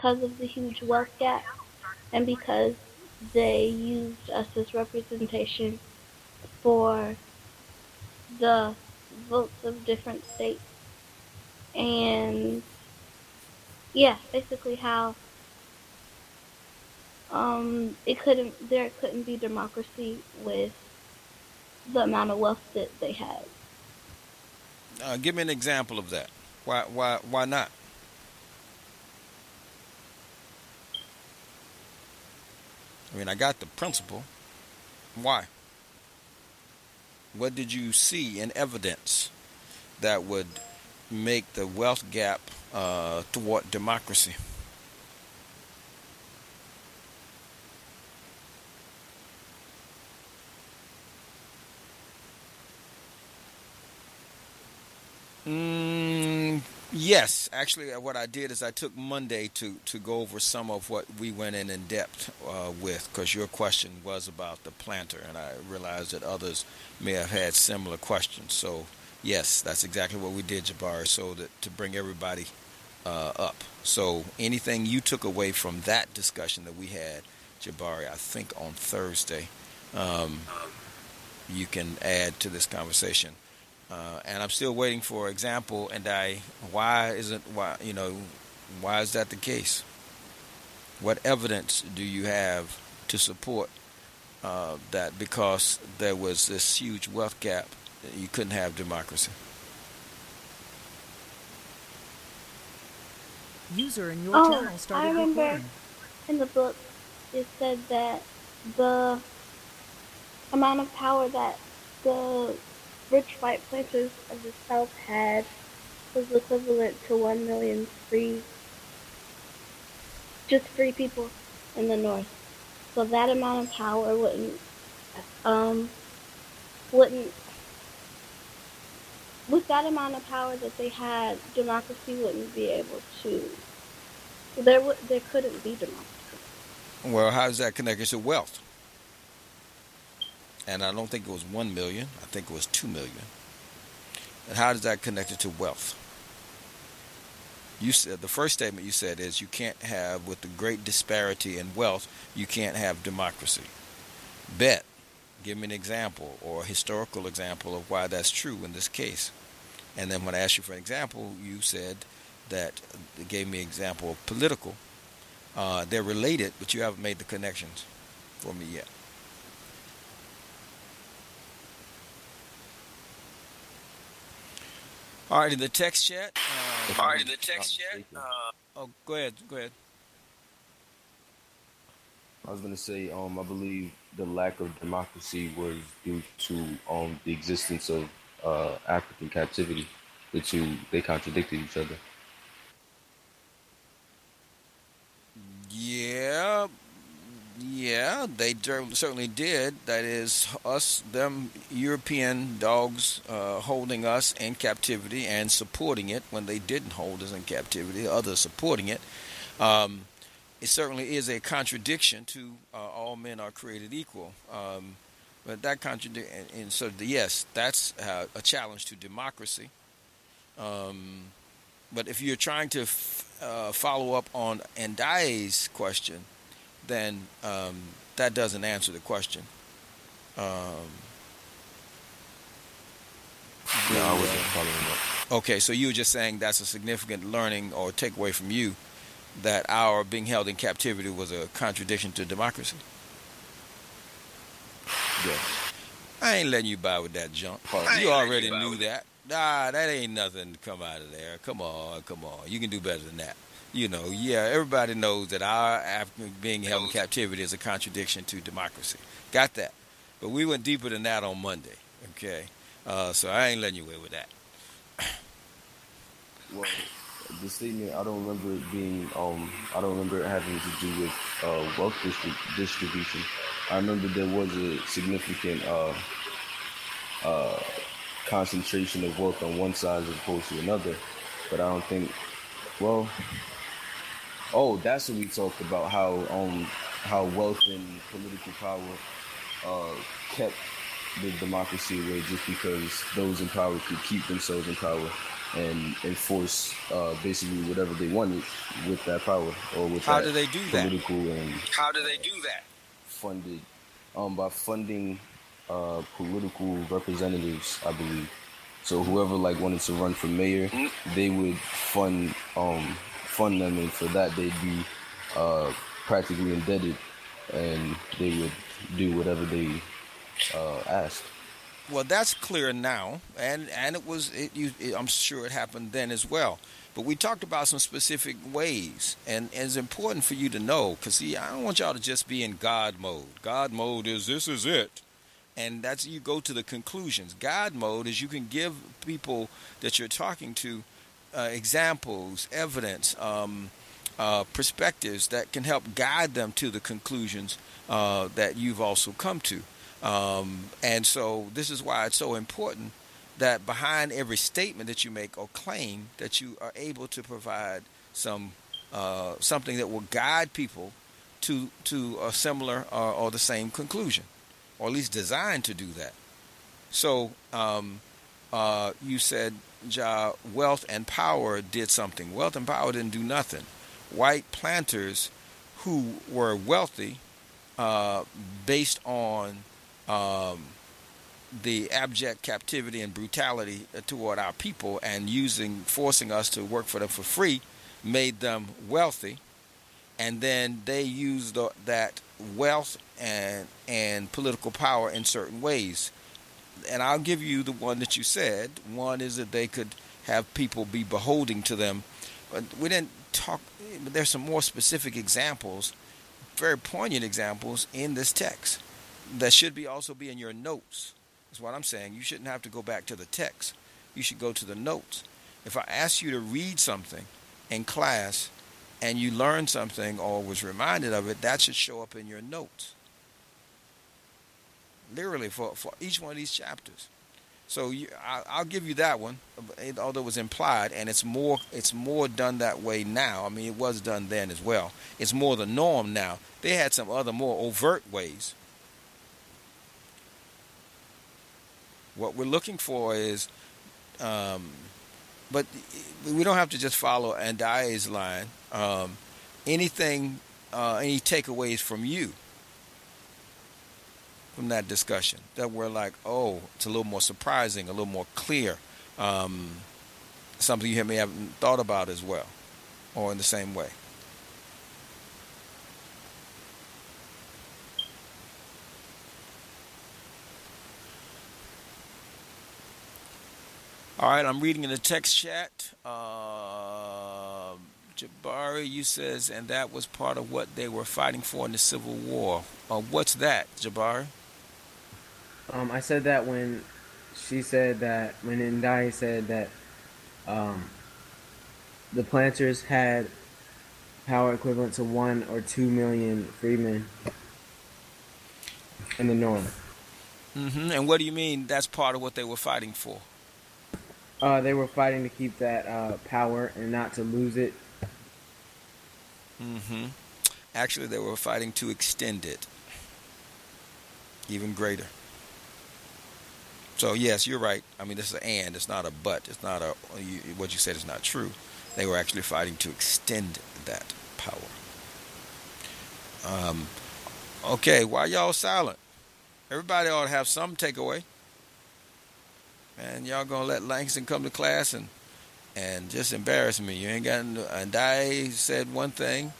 because of the huge wealth gap and because they used us as representation for the votes of different states. And yeah, basically how there couldn't be democracy with the amount of wealth that they had. Give me an example of that. Why not? I mean, I got the principle. Why? What did you see in evidence that would make the wealth gap toward democracy? Mm, yes, actually, what I did is I took Monday to go over some of what we went in depth with, because your question was about the planter, and I realized that others may have had similar questions. So, yes, that's exactly what we did, Jabari, so that to bring everybody up. So, anything you took away from that discussion that we had, Jabari, I think on Thursday, um, you can add to this conversation. And I'm still waiting for example. And why is that the case? What evidence do you have to support that because there was this huge wealth gap, you couldn't have democracy? User in your Oh, channel I started remember recording. in the book it said that the amount of power that the rich white planters of the South had was equivalent to 1 million just free people in the North. So that amount of power um, wouldn't, with that amount of power that they had, democracy wouldn't be able to, there couldn't be democracy. Well, how does that connect to wealth? And I don't think it was 1 million. I think it was 2 million. And how does that connect to wealth? You said the first statement you said is you can't have, with the great disparity in wealth, you can't have democracy. Bet. Give me an example or a historical example of why that's true in this case. And then when I asked you for an example, you said that it gave me an example of political. They're related, but you haven't made the connections for me yet. All right, in the text chat. If I'm not mistaken. Oh, go ahead. Go ahead. I was gonna say, I believe the lack of democracy was due to the existence of African captivity. The two they contradicted each other. Yeah, yeah, they certainly did. That is, them European dogs holding us in captivity and supporting it when they didn't hold us in captivity, others supporting it. Um, it certainly is a contradiction to all men are created equal. But that contradiction, and so yes, that's a challenge to democracy. Um, but if you're trying to follow up on Ndai's question, then that doesn't answer the question. Um, No, I the wasn't following up. Okay, so you were just saying that's a significant learning or takeaway from you that our being held in captivity was a contradiction to democracy. Yes. I ain't letting you buy with that junk. You already knew that. Nah, that ain't nothing to come out of there. Come on, come on. You can do better than that. Yeah, everybody knows that our African being held in captivity is a contradiction to democracy. Got that. But we went deeper than that on Monday. Okay, so I ain't letting you away with that. Well, the statement I don't remember it being. I don't remember it having to do with wealth distribution. I remember there was a significant concentration of wealth on one side as opposed to another, but I don't think. Well, oh, that's what we talked about. How wealth and political power uh, kept the democracy away just because those in power could keep themselves in power. and enforce basically whatever they wanted with that power or with How that do they do that? political and How do they do that? funded by funding political representatives, I believe. So whoever like wanted to run for mayor, they would fund them, and for that they'd be practically indebted, and they would do whatever they asked. Well, that's clear now, and I'm sure it happened then as well. But we talked about some specific ways, and it's important for you to know, because see, I don't want y'all to just be in God mode. God mode is this is it, and that's you go to the conclusions. God mode is you can give people that you're talking to examples, evidence, perspectives that can help guide them to the conclusions that you've also come to. And so this is why it's so important that behind every statement that you make or claim that you are able to provide something that will guide people to a similar or the same conclusion, or at least designed to do that. So you said, Ja, wealth and power did something. Wealth and power didn't do nothing. White planters who were wealthy based on the abject captivity and brutality toward our people and forcing us to work for them for free made them wealthy, and then they used that wealth and political power in certain ways. And I'll give you the one that you said. One is that they could have people be beholding to them. But we didn't talk, but there's some more specific examples, very poignant examples in this text that should also be in your notes. That's what I'm saying. You shouldn't have to go back to the text. You should go to the notes. If I ask you to read something in class and you learned something or was reminded of it, that should show up in your notes. Literally for each one of these chapters. So I'll give you that one, although it was implied, and it's more done that way now. I mean, it was done then as well. It's more the norm now. They had some other more overt ways. What we're looking for is, but we don't have to just follow Andai's line. Any takeaways from you from that discussion that were like, oh, it's a little more surprising, a little more clear, something you may have thought about as well, or in the same way? All right, I'm reading in the text chat. Jabari, you says, and that was part of what they were fighting for in the Civil War. What's that, Jabari? I said that when Ndai said that the planters had power equivalent to 1 or 2 million freemen in the North. Mm-hmm. And what do you mean that's part of what they were fighting for? They were fighting to keep that power and not to lose it. Mm-hmm. Actually, they were fighting to extend it even greater. So yes, you're right. I mean, this is an and. It's not a but. It's not what you said is not true. They were actually fighting to extend that power. Okay, why y'all silent? Everybody ought to have some takeaway. And y'all gonna let Langston come to class and just embarrass me. You ain't got. And I said one thing,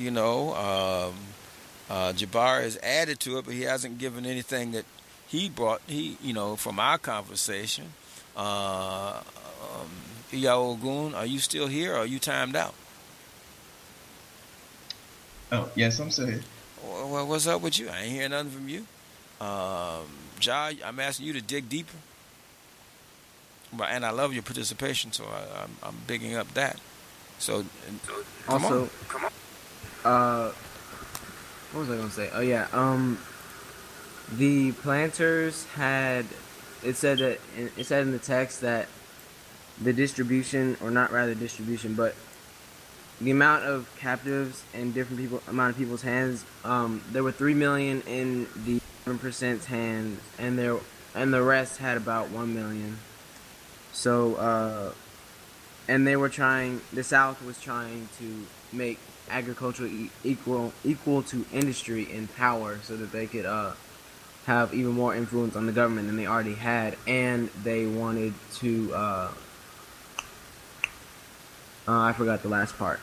Jabbar has added to it, but he hasn't given anything that he brought. From our conversation. Ogun, are you still here, or are you timed out? Oh yes, I'm still here. Well, what's up with you? I ain't hearing nothing from you. Ja, I'm asking you to dig deeper. And I love your participation, so I'm bigging up that. So, come on. What was I gonna say? Oh yeah, the planters had. It said in the text that the distribution, or not rather distribution, but the amount of captives in amount of people's hands. There were 3 million in the 7%'s hands, and the rest had about 1 million. So and they were trying. The South was trying to make agriculture equal to industry in power, so that they could have even more influence on the government than they already had, and they wanted to. I forgot the last part.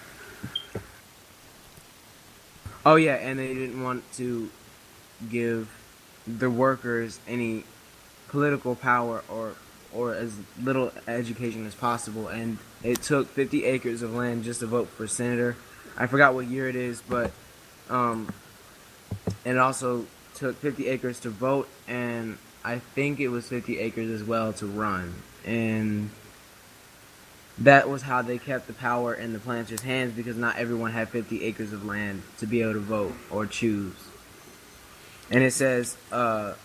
Oh yeah, and they didn't want to give the workers any political power or as little education as possible, and it took 50 acres of land just to vote for senator. I forgot what year it is, but and it also took 50 acres to vote, and I think it was 50 acres as well to run. And that was how they kept the power in the planters' hands, because not everyone had 50 acres of land to be able to vote or choose. And it says out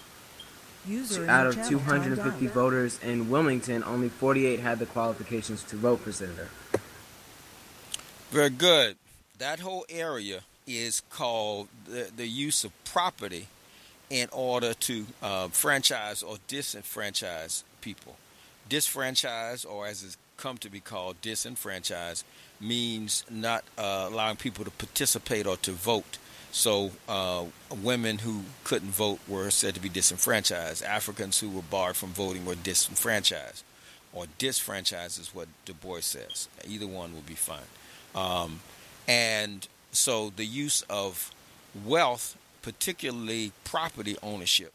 of 250 voters in Wilmington, only 48 had the qualifications to vote for senator. Very good. That whole area is called the use of property in order to franchise or disenfranchise people. Disfranchise, or as it's come to be called, disenfranchise, means not allowing people to participate or to vote. So women who couldn't vote were said to be disenfranchised. Africans who were barred from voting were disenfranchised. Or disfranchised is what Du Bois says. Either one will be fine. And so the use of wealth, particularly property ownership,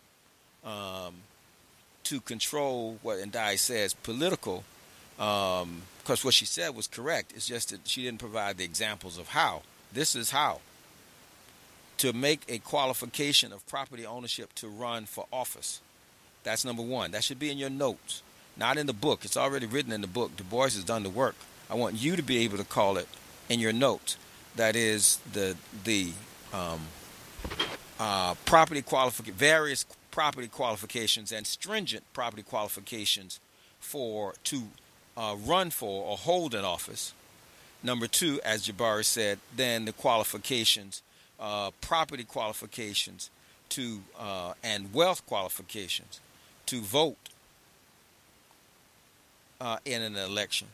to control what Ndai says, political, because what she said was correct. It's just that she didn't provide the examples of how. This is how. To make a qualification of property ownership to run for office. That's number one. That should be in your notes, not in the book. It's already written in the book. Du Bois has done the work. I want you to be able to call it in your notes. That is the various property qualifications and stringent property qualifications to run for or hold an office. Number two, as Jabari said, then the qualifications, property qualifications to and wealth qualifications to vote in an election.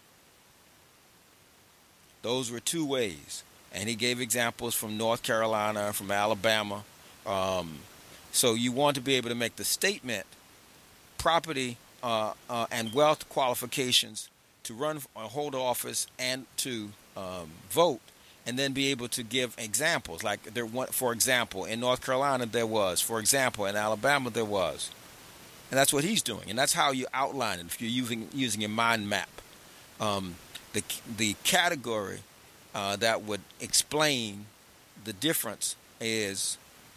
Those were two ways. And he gave examples from North Carolina, from Alabama. So you want to be able to make the statement, property and wealth qualifications to run or hold office and to vote, and then be able to give examples. Like, for example, in North Carolina there was. For example, in Alabama there was. And that's what he's doing. And that's how you outline it if you're using your mind map. The category that would explain the difference is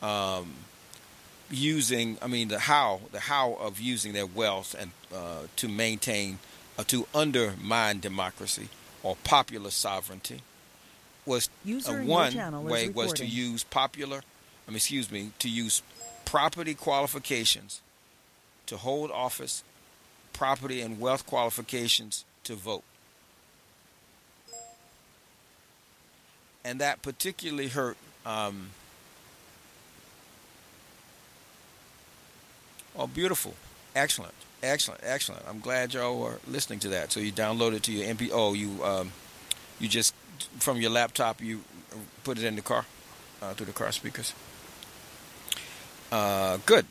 the how of using their wealth and to maintain to undermine democracy or popular sovereignty was one way was to use to use property qualifications to hold office, property and wealth qualifications to vote. And that particularly hurt beautiful. Excellent. I'm glad y'all were listening to that. So you downloaded it to your MP. Oh, you just from your laptop you put it in the car through the car speakers. Good.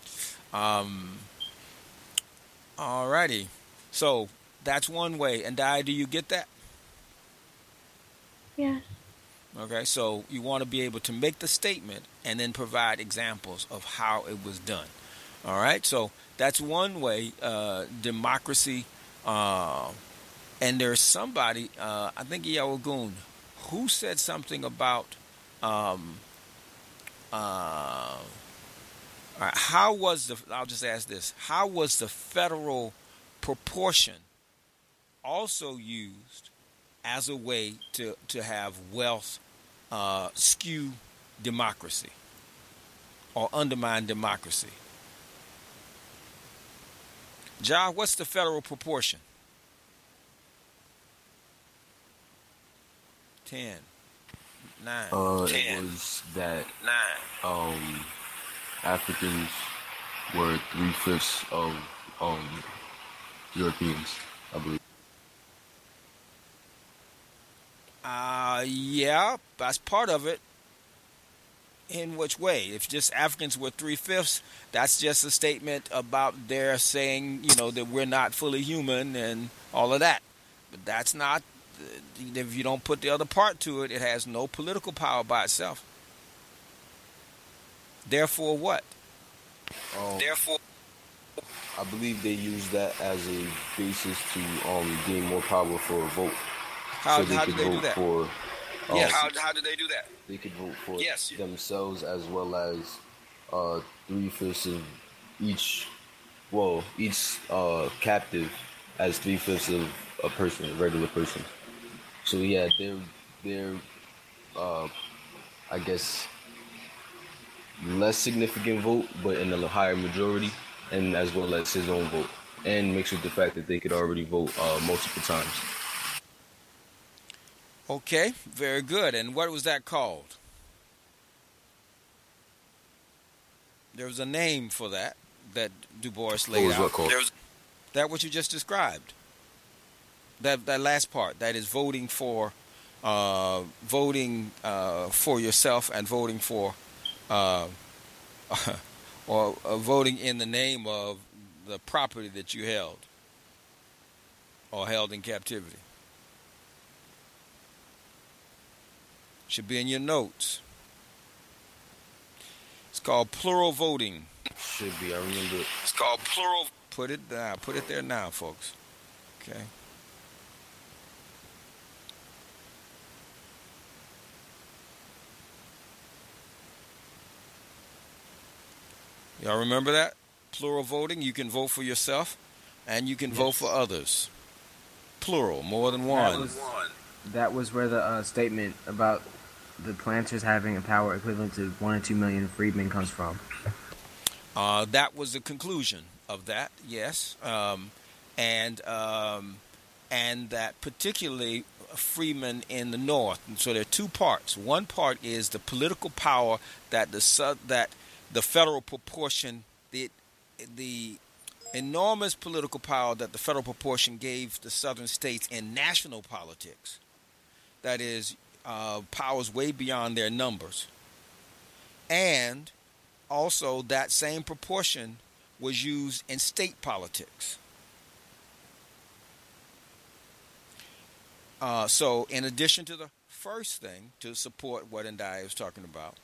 Alrighty. So that's one way. And do you get that? Yes. Okay, so you want to be able to make the statement and then provide examples of how it was done. All right, so that's one way democracy. And there's somebody, I think Yawagun, who said something about how was I'll just ask this, how was the federal proportion also used as a way to have wealth skew democracy or undermine democracy? Ja, what's the federal proportion? 10, 9, 10. It was that 9. Africans were 3/5 of Europeans, I believe. Yeah, that's part of it. In which way? If just Africans were 3/5, that's just a statement about their saying, that we're not fully human and all of that. But that's not. If you don't put the other part to it, it has no political power by itself. Therefore, what? Therefore, I believe they use that as a basis to gain more power for a vote. How did they do that? Yes. How did they do that? They could vote for themselves as well as 3/5 of each. Well, each captive as 3/5 of a person, a regular person. So yeah, they're I guess less significant vote, but in a higher majority, and as well as his own vote, and mixed with the fact that they could already vote multiple times. Okay, very good. And what was that called? There was a name for that Du Bois laid out. What was what called? That what you just described. That last part, that is voting for yourself and voting for or voting in the name of the property that you held or held in captivity. Should be in your notes. It's called plural voting. Should be. I remember it. It's called plural. Put it down. Put it there now, folks. Okay. Y'all remember that? Plural voting. You can vote for yourself, and you can vote for others. Plural, more than one. That was where the statement about the planters having a power equivalent to 1 or 2 million freedmen comes from. That was the conclusion of that, yes, and that particularly freedmen in the North. And so there are two parts. One part is the political power that the federal proportion, the enormous political power that the federal proportion gave the southern states in national politics. That is, powers way beyond their numbers. And also that same proportion was used in state politics. So in addition to the first thing, to support what Ndai was talking about,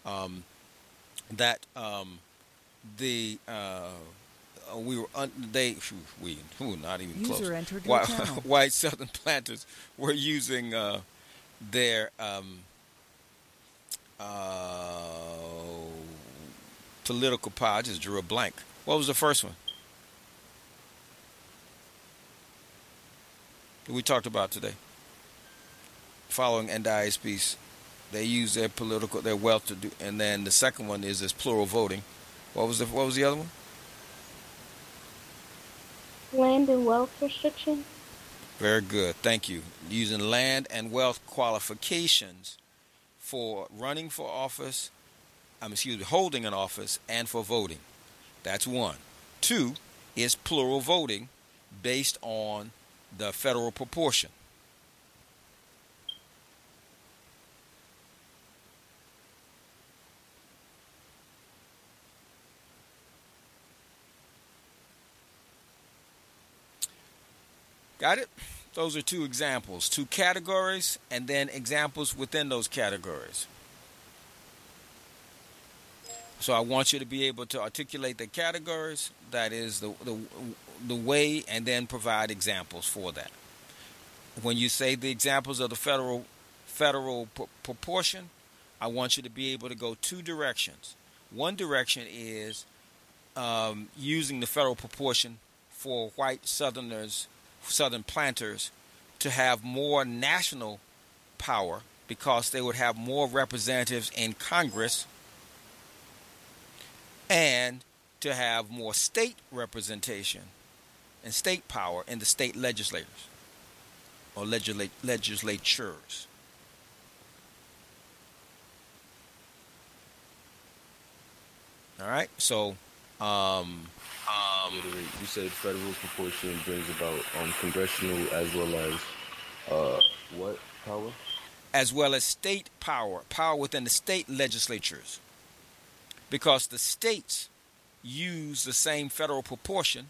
not even close. User entered your channel. White Southern planters were using their political power. I just drew a blank. What was the first one that we talked about today? Following Ndai's piece, they use their wealth to do, and then the second one is this plural voting. What was the other one? Land and wealth restrictions. Very good, thank you. Using land and wealth qualifications for running for office, holding an office, and for voting. That's one. Two is plural voting based on the federal proportion. Got it? Those are two examples, two categories, and then examples within those categories. So I want you to be able to articulate the categories, that is the way, and then provide examples for that. When you say the examples of the federal proportion, I want you to be able to go two directions. One direction is using the federal proportion for white Southern planters to have more national power because they would have more representatives in Congress, and to have more state representation and state power in the state legislators or legislatures. All right, so you said federal proportion brings about congressional as well as what power? as well as state power within the state legislatures, because the states use the same federal proportion.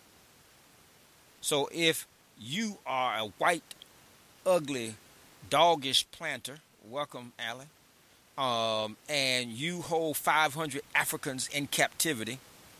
So if you are a white, ugly, doggish planter, welcome, Allie, and you hold 500 Africans in captivity,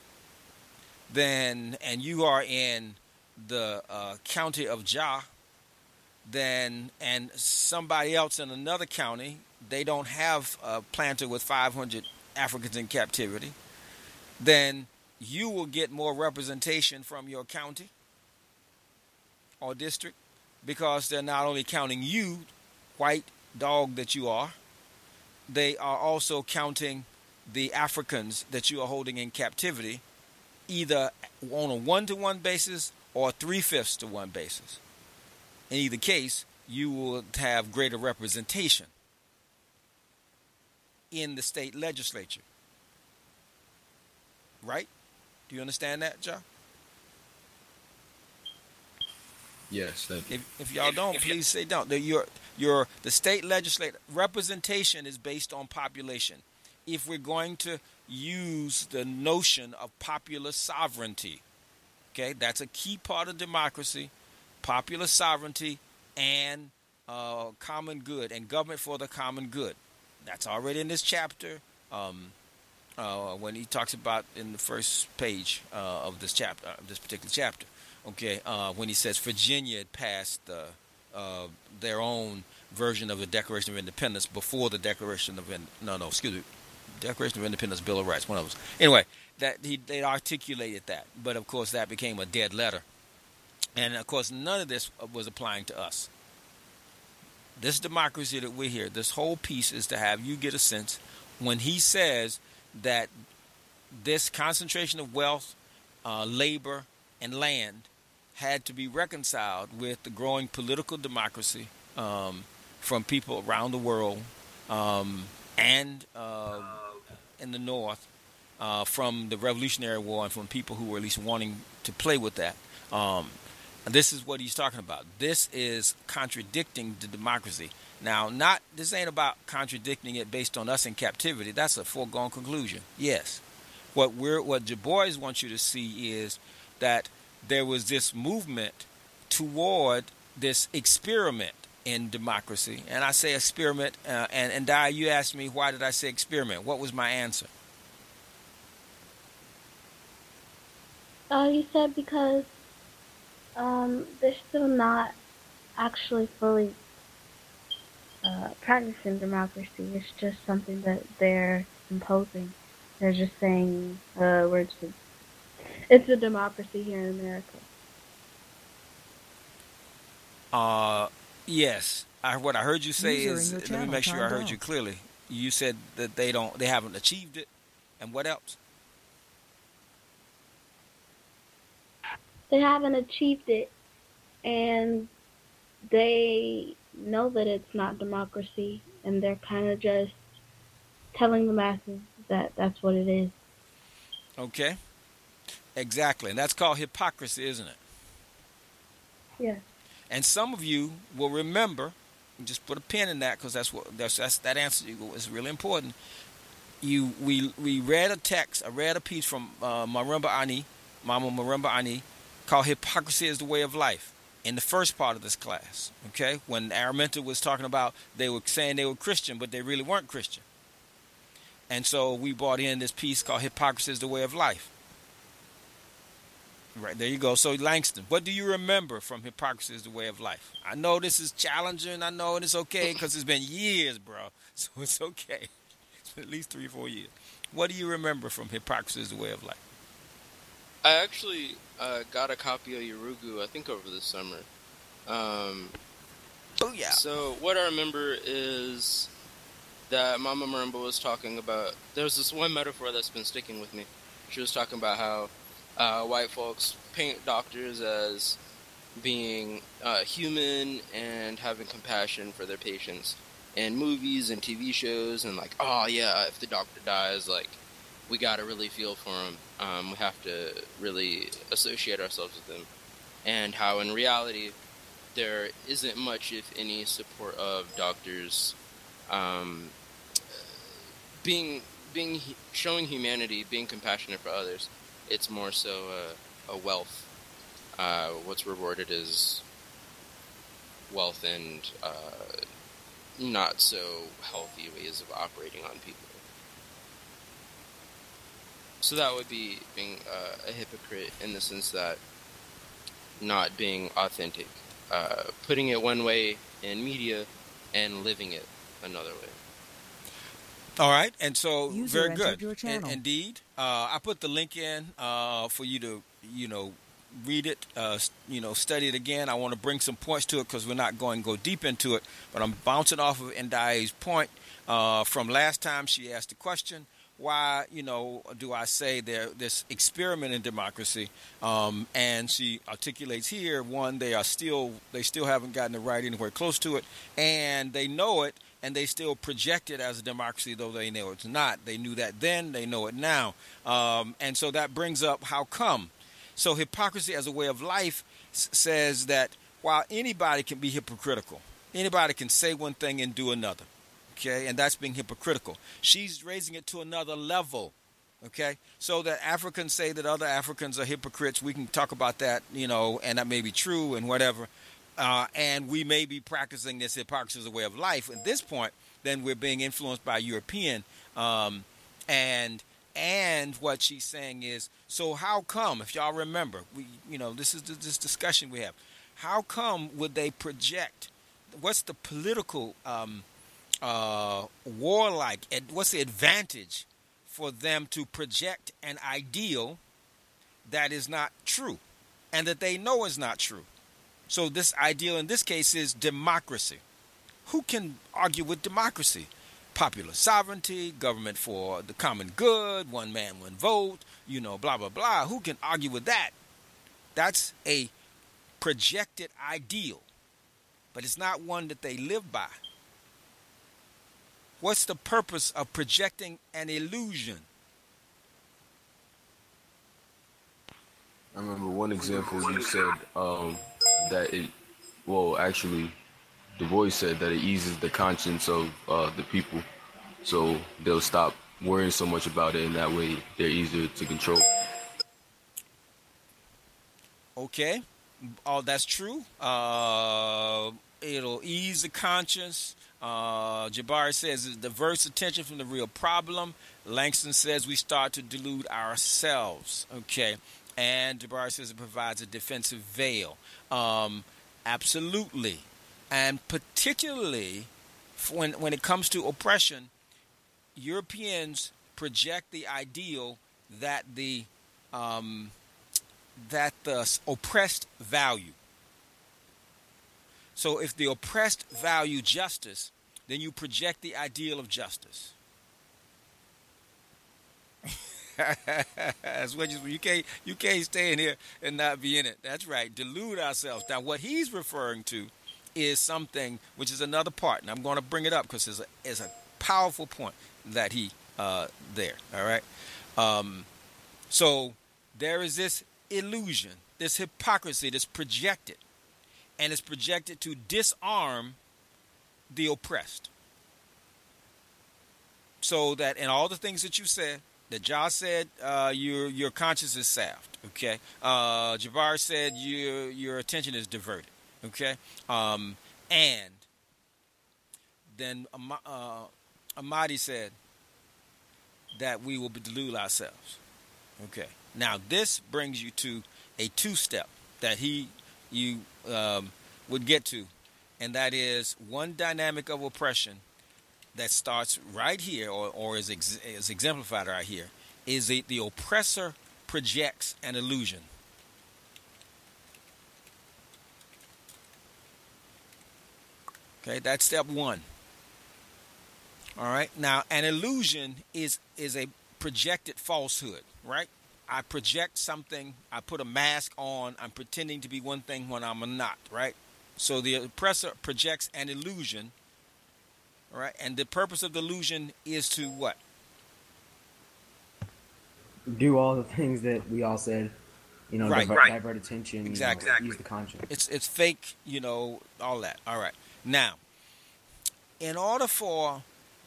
then, and you are in the county of Ja, then, and somebody else in another county, they don't have a planter with 500 Africans in captivity, then you will get more representation from your county or district, because they're not only counting you, white dog that you are, they are also counting the Africans that you are holding in captivity, either on a 1-to-1 basis or 3/5 to 1 basis. In either case, you will have greater representation in the state legislature. Right? Do you understand that, John? Yes, thank you. If y'all don't, please say don't. The state legislature representation is based on population. If we're going to use the notion of popular sovereignty, okay, that's a key part of democracy, popular sovereignty and common good, and government for the common good. That's already in this chapter. When he talks about in the first page of this chapter, this particular chapter. Okay, when he says Virginia had passed their own version of the Declaration of Independence before the Declaration of Declaration of Independence, Bill of Rights, one of those. Anyway, that they articulated that, but of course that became a dead letter, and of course none of this was applying to us. This democracy that we're here, this whole piece is to have you get a sense when he says that this concentration of wealth, labor, and land had to be reconciled with the growing political democracy from people around the world and in the North from the Revolutionary War and from people who were at least wanting to play with that. This is what he's talking about. This is contradicting the democracy. Now, this ain't about contradicting it based on us in captivity. That's a foregone conclusion. Yes. What Du Bois wants you to see is that there was this movement toward this experiment in democracy. And I say experiment, and Di, you asked me, why did I say experiment? What was my answer? You said because they're still not actually fully practicing democracy. It's just something that they're imposing. They're just saying, it's a democracy here in America. Yes. What I heard you say is, let me make sure I heard you clearly. You said that they haven't achieved it. And what else? They haven't achieved it, and they know that it's not democracy, and they're kind of just telling the masses that that's what it is. Okay. Exactly. And that's called hypocrisy, isn't it? Yes. And some of you will remember, just put a pin in that, because that answer is really important. We read a text, I read a piece from Mama Marimba Ani, called Hypocrisy is the Way of Life, in the first part of this class. Okay, when Araminta was talking about, they were saying they were Christian, but they really weren't Christian. And so we brought in this piece called Hypocrisy is the Way of Life. Right, there you go. So Langston, what do you remember from Hypocrisy is the Way of Life? I know this is challenging, I know, and it's okay, because it's been years, bro. So it's okay. It's been at least 3 or 4 years. What do you remember from Hypocrisy is the Way of Life? I actually got a copy of Yurugu, I think, over the summer. Oh, yeah. So what I remember is that Mama Marimba was talking about, there's this one metaphor that's been sticking with me. She was talking about how white folks paint doctors as being human and having compassion for their patients in movies and TV shows, and like, oh yeah, if the doctor dies, like, we gotta really feel for him. We have to really associate ourselves with him. And how in reality, there isn't much, if any, support of doctors um, being showing humanity, being compassionate for others. It's more so a wealth. What's rewarded is wealth and not so healthy ways of operating on people. So that would be being a hypocrite in the sense that not being authentic, putting it one way in media and living it another way. All right, and so User very entered good. your channel. Indeed, I put the link in for you to, read it, study it again. I want to bring some points to it because we're not going to go deep into it, but I'm bouncing off of Ndai's point from last time she asked the question. Why, do I say this experiment in democracy? And she articulates here, one, they still haven't gotten it right anywhere close to it, and they know it, and they still project it as a democracy, though they know it's not. They knew that then, they know it now. And so that brings up how come. So hypocrisy as a way of life says that while anybody can be hypocritical, anybody can say one thing and do another. Okay, and that's being hypocritical. She's raising it to another level. Okay, so that Africans say that other Africans are hypocrites. We can talk about that, and that may be true and whatever. And we may be practicing this hypocrisy as a way of life. At this point, then we're being influenced by European. And what she's saying is, so how come, if y'all remember, this is this discussion we have. How come would they project? What's the political warlike, what's the advantage for them to project an ideal that is not true and that they know is not true? So this ideal in this case is democracy. Who can argue with democracy? Popular sovereignty, government for the common good, one man, one vote, blah, blah, blah. Who can argue with that? That's a projected ideal, but it's not one that they live by. What's the purpose of projecting an illusion? I remember one example you said that it, well, actually, Du Bois said that it eases the conscience of the people, so they'll stop worrying so much about it, and that way they're easier to control. Okay, that's true. It'll ease the conscience. Jabari says it diverts attention from the real problem. Langston says we start to delude ourselves. Okay, and Jabari says it provides a defensive veil. Absolutely, and particularly when it comes to oppression, Europeans project the ideal that the oppressed value. So if the oppressed value justice, then you project the ideal of justice. That's what you can't stay in here and not be in it. That's right. Delude ourselves. Now what he's referring to is something which is another part, and I'm going to bring it up because it's a powerful point that he there. All right. So there is this illusion, this hypocrisy that's projected. And it's projected to disarm the oppressed. So that in all the things that you said, that Josh said, your conscience is salved. Okay. Jabbar said your attention is diverted. Okay. And then Ahmadi said that we will delude ourselves. Okay. Now this brings you to a two-step that you would get to, and that is one dynamic of oppression that starts right here, or is exemplified right here, is the oppressor projects an illusion. Okay, that's step one. All right, now an illusion is a projected falsehood, right? I project something, I put a mask on, I'm pretending to be one thing when I'm not, right? So the oppressor projects an illusion, right? And the purpose of the illusion is to what? Do all the things that we all said. Right. divert attention, Exactly. ease the conscience. It's fake, all that. All right. Now, in order for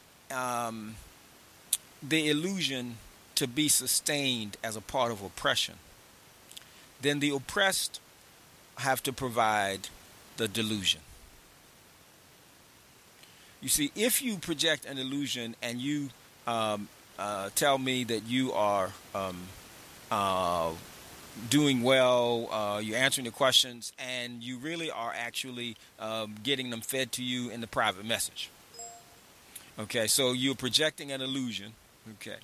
the illusion to be sustained as a part of oppression, then the oppressed have to provide the delusion. You see, if you project an illusion and you tell me that you are doing well, you're answering the questions, and you really are actually getting them fed to you in the private message. Okay, so you're projecting an illusion. Okay.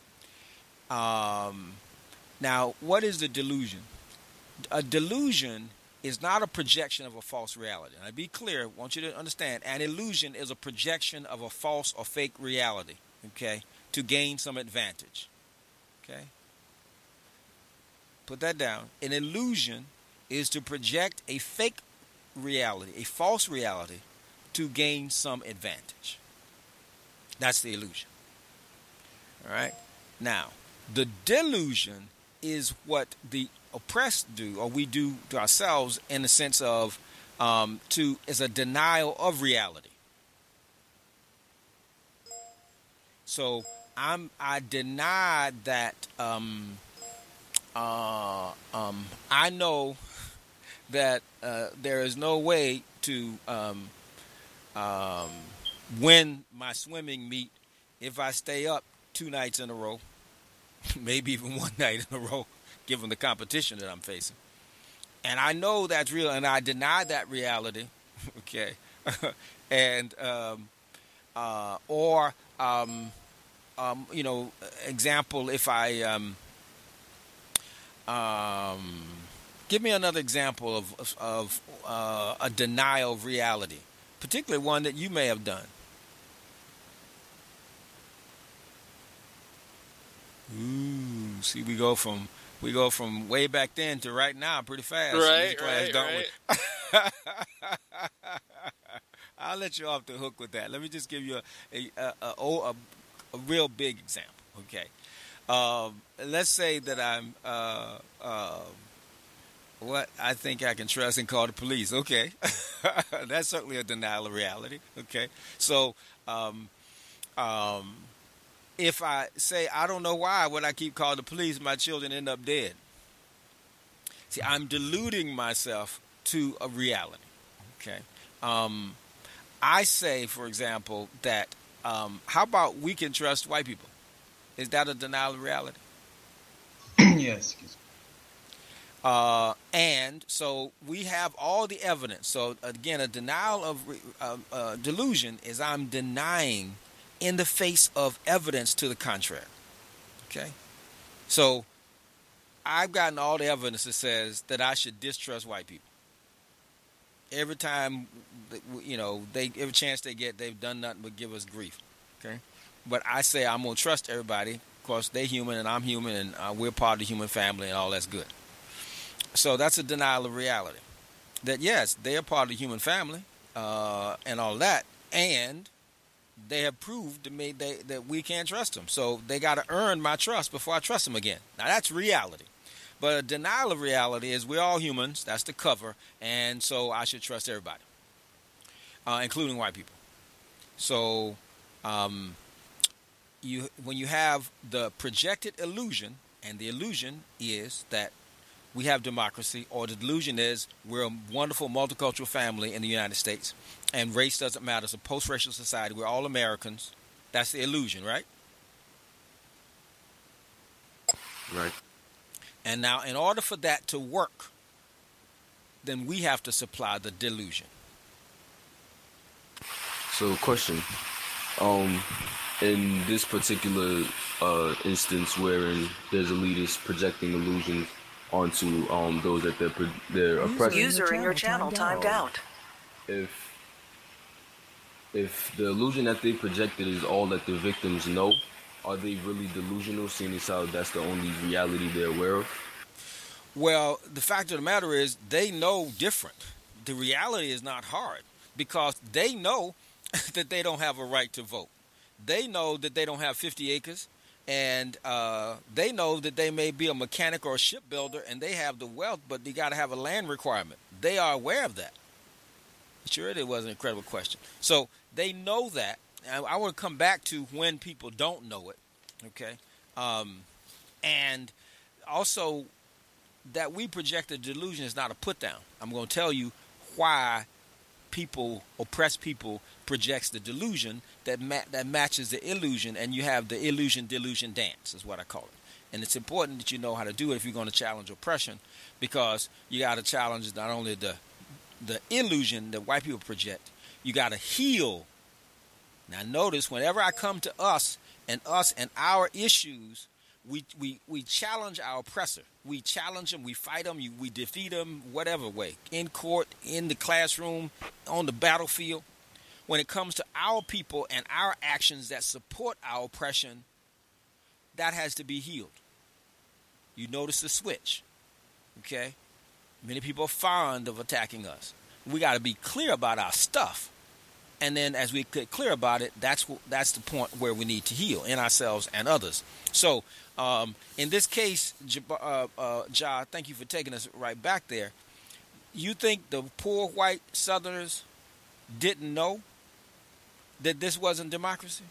Now, what is the delusion? A delusion is not a projection of a false reality. And to be clear, I want you to understand, an illusion is a projection of a false or fake reality, okay, to gain some advantage. Okay? Put that down. An illusion is to project a fake reality, a false reality, to gain some advantage. That's the illusion. All right? Now, the delusion is what the oppressed do, or we do to ourselves, in the sense of is a denial of reality. So I deny that I know that there is no way to win my swimming meet if I stay up 2 nights in a row, maybe even 1 night in a row, given the competition that I'm facing. And I know that's real, and I deny that reality. Okay. And example, if I give me another example of a denial of reality, particularly one that you may have done. Ooh, see, we go from way back then to right now pretty fast. Right. I'll let you off the hook with that. Let me just give you a real big example. Okay, let's say that I'm what I think I can trust and call the police. Okay, that's certainly a denial of reality. Okay, so if I say I don't know why when I keep calling the police, my children end up dead. See, I'm deluding myself to a reality. Okay, I say, for example, that how about we can trust white people? Is that a denial of reality? Yes. And so we have all the evidence. So again, a denial of delusion is I'm denying in the face of evidence to the contrary. Okay? So I've gotten all the evidence that says that I should distrust white people. Every time, every chance they get, they've done nothing but give us grief. Okay? But I say I'm going to trust everybody. Of course, they're human and I'm human and we're part of the human family and all that's good. So that's a denial of reality. That yes, they are part of the human family and all that, and they have proved to me that we can't trust them. So they got to earn my trust before I trust them again. Now that's reality. But a denial of reality is we're all humans. That's the cover, and so I should trust everybody, including white people. So when you have the projected illusion, and the illusion is that we have democracy, or the delusion is we're a wonderful multicultural family in the United States, and race doesn't matter. It's a post-racial society. We're all Americans. That's the illusion, right? Right. And now, in order for that to work, then we have to supply the delusion. So, question. In this particular instance, wherein there's elitists projecting illusions onto those that they're oppressing. User in your channel timed out. If the illusion that they projected is all that the victims know, are they really delusional, seeing as how that's the only reality they're aware of? Well, the fact of the matter is they know different. The reality is not hard because they know that they don't have a right to vote. They know that they don't have 50 acres. And they know that they may be a mechanic or a shipbuilder, and they have the wealth, but they got to have a land requirement. They are aware of that. Sure, it was an incredible question. So they know that. I want to come back to when people don't know it, okay? And also that we project a delusion is not a put down. I'm going to tell you why oppressed people projects the delusion that matches the illusion, and you have the illusion delusion dance is what I call it. And it's important that you know how to do it if you're going to challenge oppression, because you got to challenge not only the illusion that white people project, you got to heal. Now notice, whenever I come to us and our issues, we challenge our oppressor. We challenge them, we fight them, we defeat them, whatever way, in court, in the classroom, on the battlefield. When it comes to our people and our actions that support our oppression, that has to be healed. You notice the switch, okay? Many people are fond of attacking us. We got to be clear about our stuff. And then as we get clear about it, that's the point where we need to heal in ourselves and others. So in this case, Ja, thank you for taking us right back there. You think the poor white Southerners didn't know that this wasn't democracy?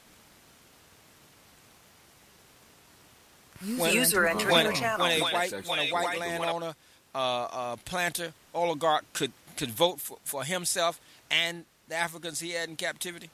User entering your channel. When a white landowner, planter, oligarch could vote for himself and the Africans he had in captivity?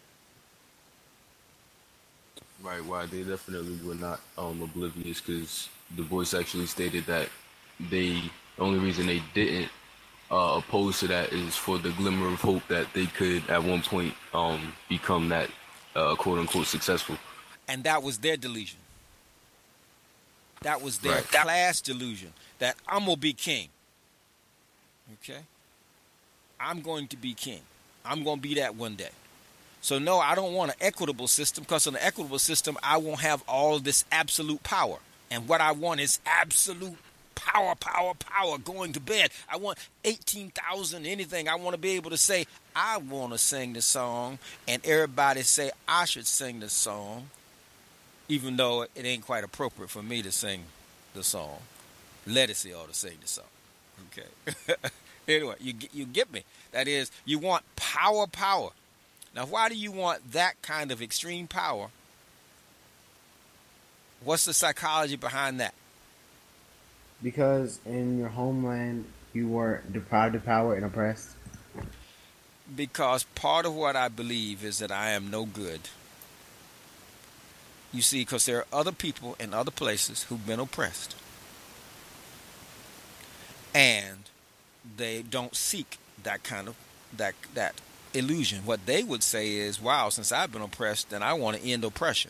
Right, why they definitely were not oblivious, because Du Bois actually stated that the only reason they didn't oppose to that is for the glimmer of hope that they could at one point become that quote unquote successful. And that was their delusion. That was their class delusion, that I'm going to be king. Okay? I'm going to be king. I'm going to be that one day. So no, I don't want an equitable system, because in an equitable system, I won't have all this absolute power. And what I want is absolute power, going to bed. I want 18,000 anything. I want to be able to say, I want to sing the song, and everybody say I should sing the song, even though it ain't quite appropriate for me to sing the song. Lettucey ought to sing the song. Okay. Anyway, you get me. That is, you want power. Now, why do you want that kind of extreme power? What's the psychology behind that? Because in your homeland, you were deprived of power and oppressed. Because part of what I believe is that I am no good. You see, because there are other people in other places who've been oppressed. And they don't seek that kind of that illusion. What they would say is, wow, since I've been oppressed, then I want to end oppression.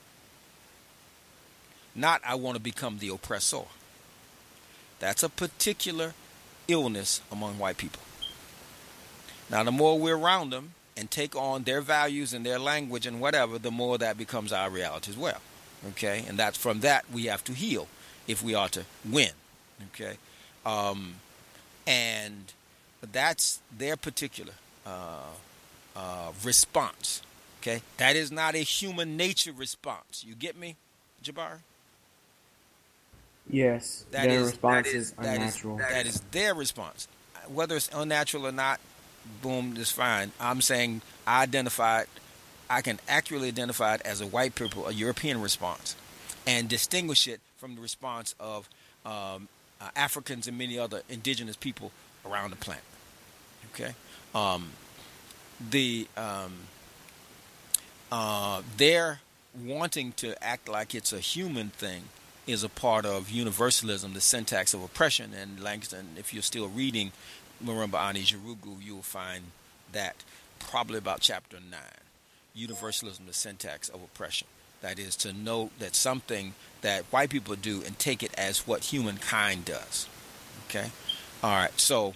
Not I want to become the oppressor. That's a particular illness among white people. Now, the more we're around them and take on their values and their language and whatever, the more that becomes our reality as well. Okay? And that's from that we have to heal if we are to win. Okay? And that's their particular response. Okay? That is not a human nature response. You get me, Jabari? Yes, their response is unnatural. That is their response. Whether it's unnatural or not, boom, that's fine. I'm saying I can accurately identify it as a white people, a European response, and distinguish it from the response of Africans and many other indigenous people around the planet. Okay? Their wanting to act like it's a human thing is a part of universalism, the syntax of oppression. And Langston, if you're still reading Marimba Ani Jarugu, you'll find that probably about chapter 9. Universalism, the syntax of oppression. That is to know that something that white people do and take it as what humankind does. Okay? All right, so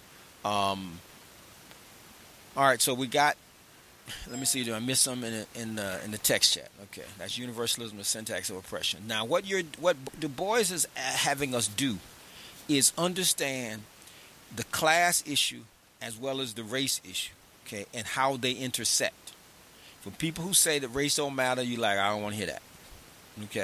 we got, let me see, do I miss some in the text chat? Okay, that's universalism, the syntax of oppression. Now, what Du Bois is having us do is understand the class issue as well as the race issue, okay, and how they intersect. For people who say that race don't matter, you're like, I don't want to hear that, okay?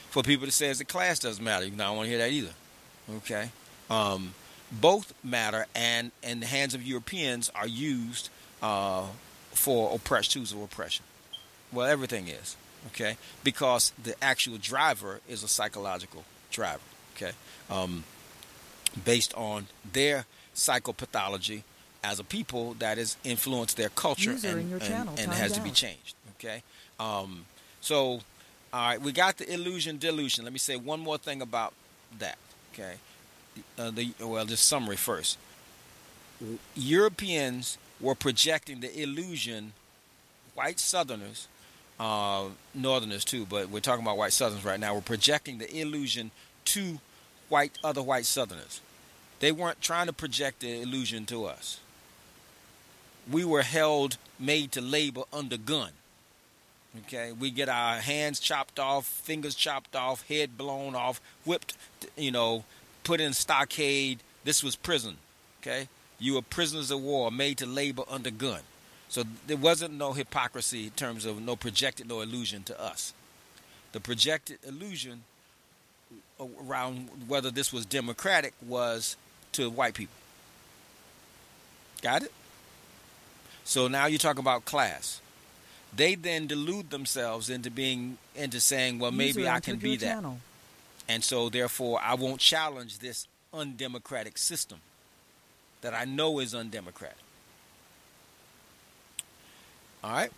for people to say as the class doesn't matter. I don't want to hear that either. Okay, both matter, and in the hands of Europeans are used for tools of oppression. Well, everything is, okay, because the actual driver is a psychological driver, okay, based on their psychopathology as a people that has influenced their culture and has to be changed, okay. So, all right, we got the illusion delusion. Let me say one more thing about that, okay. Just summary first. Europeans were projecting the illusion, white Southerners, Northerners too, but we're talking about white Southerners right now. We're projecting the illusion to other white Southerners. They weren't trying to project the illusion to us. We were made to labor under gun. Okay, we get our hands chopped off, fingers chopped off, head blown off, whipped, put in stockade. This was prison. Okay, you were prisoners of war, made to labor under gun. So there wasn't no hypocrisy in terms of no illusion to us. The projected illusion around whether this was democratic was to white people. Got it? So now you talk about class. They then delude themselves into saying, well, maybe I can be that. And so therefore I won't challenge this undemocratic system that I know is undemocratic. All right?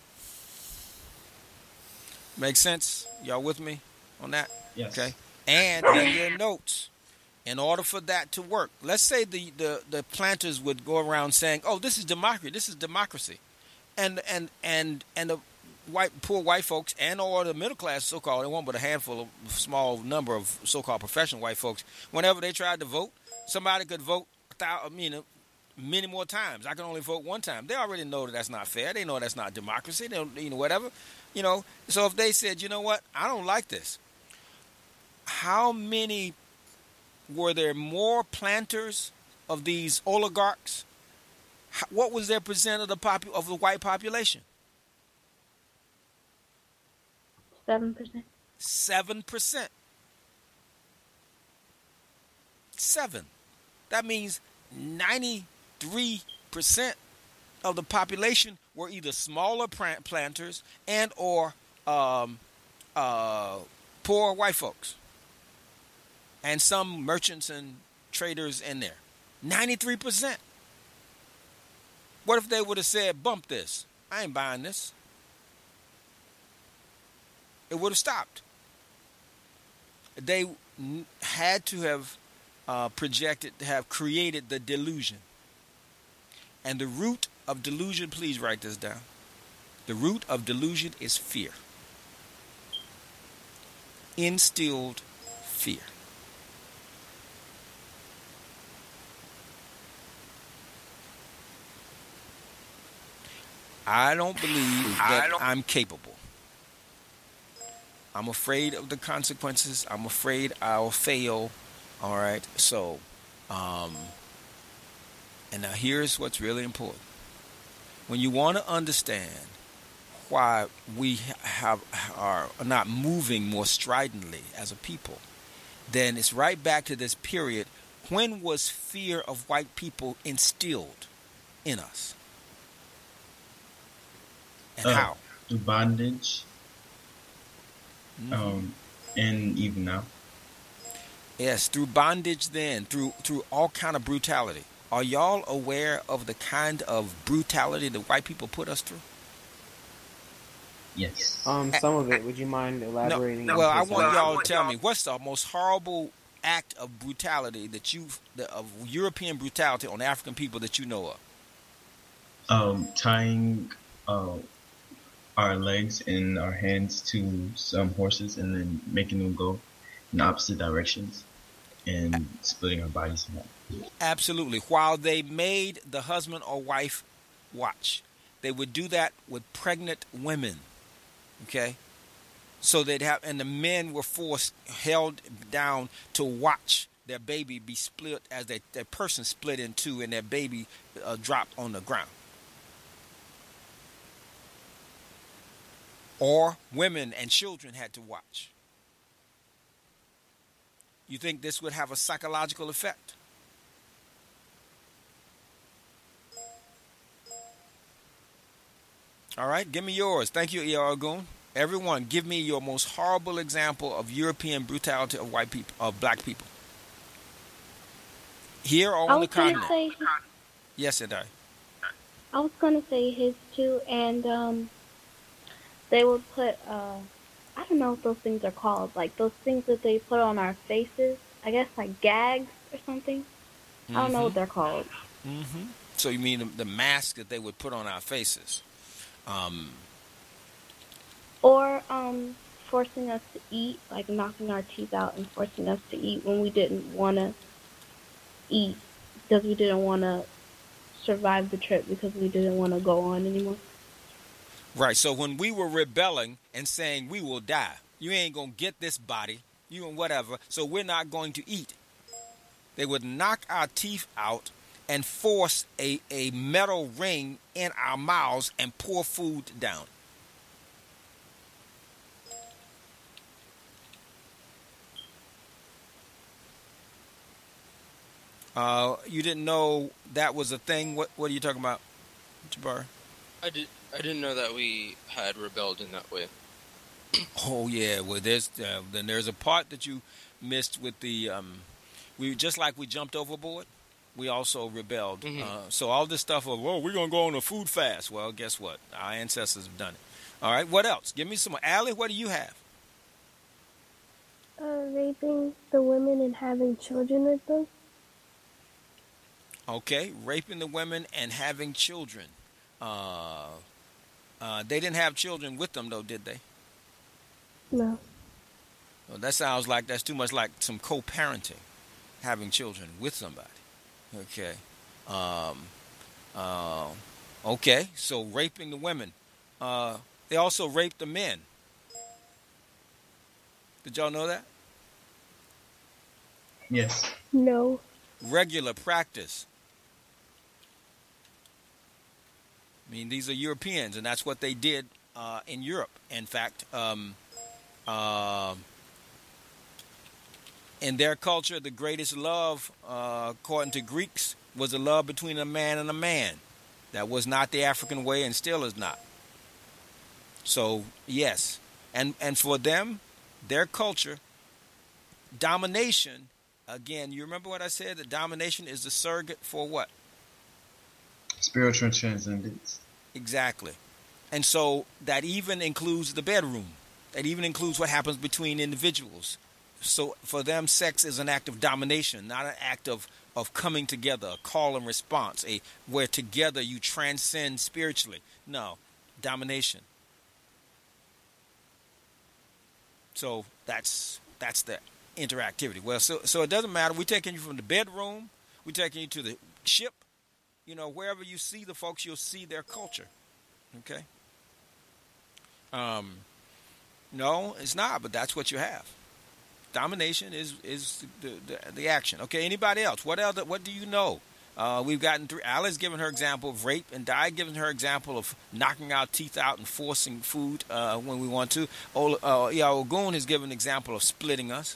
Makes sense? Y'all with me on that? Yes. Okay. And in your notes, in order for that to work, let's say the planters would go around saying, "Oh, this is democracy. This is democracy," and the poor white folks or the middle class, so-called, they won't but a small number of so-called professional white folks. Whenever they tried to vote, somebody could vote many more times. I can only vote one time. They already know that that's not fair. They know that's not democracy. They don't, whatever, So if they said, you know what, I don't like this. How many were there more planters of these oligarchs? What was their percent of the white population? 7%. 7%. 7. That means 93% of the population were either smaller planters and or poor white folks. And some merchants and traders in there. 93%. What if they would have said, bump this? I ain't buying this. It would have stopped. They had to have created the delusion. And the root of delusion, please write this down. The root of delusion is fear. Instilled fear. I don't believe that I'm capable. I'm afraid of the consequences. I'm afraid I'll fail. All right. So, and now here's what's really important. When you want to understand why we are not moving more stridently as a people, then it's right back to this period. When was fear of white people instilled in us? And how? Through bondage. And even now. Yes, through bondage then, through all kind of brutality. Are y'all aware of the kind of brutality that white people put us through? Yes. Some of it. Would you mind elaborating? No, well, I want y'all to tell me, what's the most horrible act of brutality of European brutality on African people that you know of? Tying our legs and our hands to some horses and then making them go in opposite directions and splitting our bodies in half. Absolutely. While they made the husband or wife watch, they would do that with pregnant women. Okay? So and the men were held down to watch their baby be split as that person split in two and their baby dropped on the ground. Or women and children had to watch. You think this would have a psychological effect? All right, give me yours. Thank you, E.R. Goon. Everyone, give me your most horrible example of European brutality of white people, of black people. Here or I on the was gonna continent? say Yes, it does. I was gonna say his too, and they would put I don't know what those things are called, like those things that they put on our faces. I guess like gags or something. I don't know Mm-hmm. what they're called. Mm-hmm. So you mean the mask that they would put on our faces? Um, Or forcing us to eat, like knocking our teeth out and forcing us to eat when we didn't want to eat because we didn't want to survive the trip because we didn't want to go on anymore. right. So when we were rebelling and saying we will die, you ain't gonna get this body, you and whatever. So we're not going to eat. They would knock our teeth out and force a metal ring in our mouths and pour food down. You didn't know that was a thing. What are you talking about, Jabbar? I didn't know that we had rebelled in that way. Oh yeah. Well, then there's a part that you missed with the we just like we jumped overboard. We also rebelled. Mhm. So all this stuff of we're gonna go on a food fast. Well, guess what? Our ancestors have done it. All right. What else? Give me some. Allie, what do you have? Raping the women and having children with them. Okay, raping the women and having children. They didn't have children with them, though, did they? No. Well, that sounds like that's too much like some co-parenting, having children with somebody. Okay. Um, okay, so raping the women. They also raped the men. Did y'all know that? Yes. No. Regular practice. I mean, these are Europeans, and that's what they did in Europe. In fact, in their culture, the greatest love, according to Greeks, was a love between a man and a man. That was not the African way, and still is not. So, yes. And for them, their culture, domination, again, you remember what I said? That domination is the surrogate for what? Spiritual transcendence. Exactly. And so that even includes the bedroom. That even includes what happens between individuals. So for them, sex is an act of domination, not an act of coming together, a call and response, where together you transcend spiritually. No, domination. So that's the interactivity. Well, so it doesn't matter. We're taking you from the bedroom. We're taking you to the ship. You know, wherever you see the folks, you'll see their culture. Okay? No, it's not, but that's what you have. Domination is the action. Okay, anybody else? What do you know? We've gotten through. Alice given her example of rape, and Di given her example of knocking our teeth out and forcing food when we want to. Ogun has given an example of splitting us.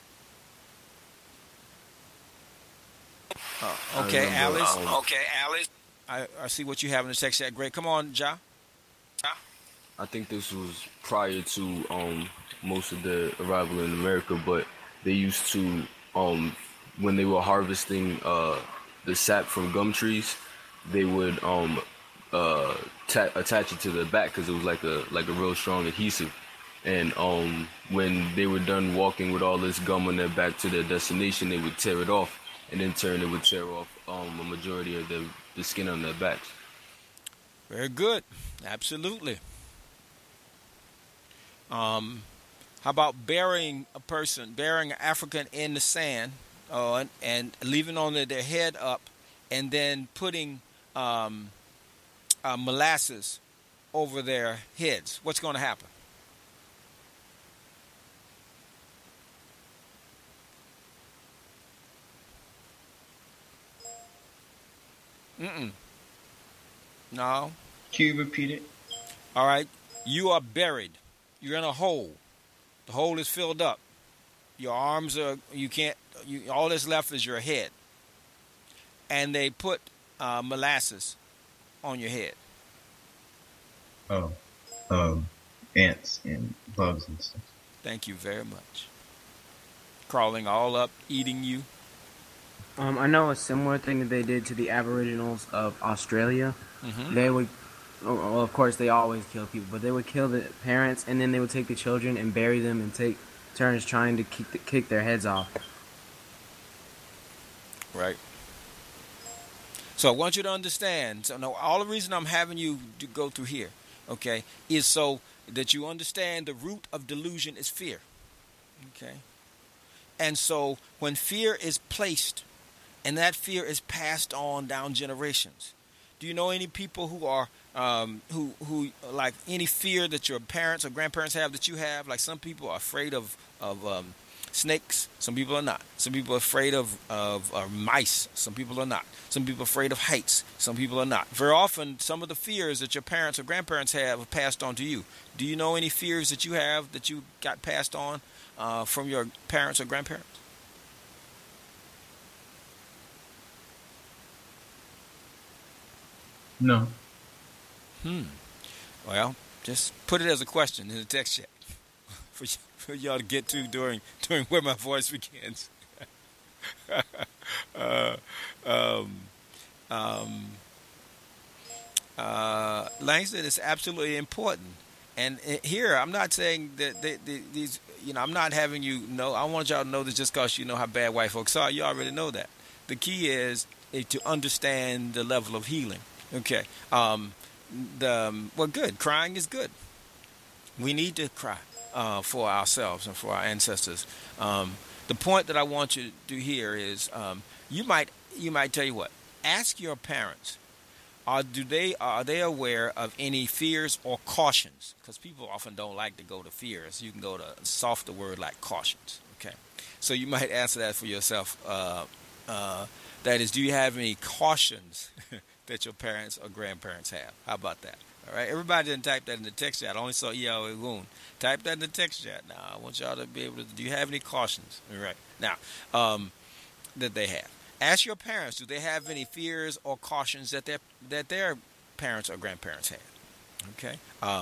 Okay, Alice. I see what you have in the text chat. Great. Come on, Ja. I think this was prior to most of the arrival in America, but they used to when they were harvesting the sap from gum trees, they would attach it to the back because it was like a real strong adhesive. And when they were done walking with all this gum on their back to their destination, they would tear it off, and in turn it would tear off a majority of the skin on their backs. Very good. Absolutely. How about burying an African in the sand, and leaving only their head up, and then putting molasses over their heads? What's going to happen? No. Can you repeat it? All right. You are buried. You're in a hole. The hole is filled up. Your arms are, you can't, all that's left is your head. And they put molasses on your head. Oh, ants and bugs and stuff. Thank you very much. Crawling all up, eating you. I know a similar thing that they did to the Aboriginals of Australia. Mm-hmm. They would, well, of course, they always kill people, but they would kill the parents, and then they would take the children and bury them and take turns trying to kick their heads off. Right. So I want you to understand. So no, all the reason I'm having you to go through here, okay, is so that you understand the root of delusion is fear. Okay. And so when fear is placed, and that fear is passed on down generations. Do you know any people who are who like any fear that your parents or grandparents have that you have? Like some people are afraid of snakes. Some people are not. Some people are afraid of mice. Some people are not. Some people are afraid of heights. Some people are not. Very often, some of the fears that your parents or grandparents have are passed on to you. Do you know any fears that you have that you got passed on from your parents or grandparents? No. Well, just put it as a question in the text chat for y'all to get to during where my voice begins. Langston is absolutely important. And here, I'm not saying that these, I'm not having you know. I want y'all to know this just because you know how bad white folks are. You already know that. The key is to understand the level of healing. Okay. Well, good. Crying is good. We need to cry for ourselves and for our ancestors. The point that I want you to hear is you might tell you what. Ask your parents. Are they aware of any fears or cautions? Because people often don't like to go to fears. You can go to a softer word like cautions. Okay. So you might answer that for yourself. That is, do you have any cautions that your parents or grandparents have? How about that? All right. Everybody didn't type that in the text chat. I only saw E.L. Woon. Type that in the text chat. Now, I want y'all to be able to. Do you have any cautions? All right. Now, that they have. Ask your parents. Do they have any fears or cautions that their parents or grandparents have? Okay.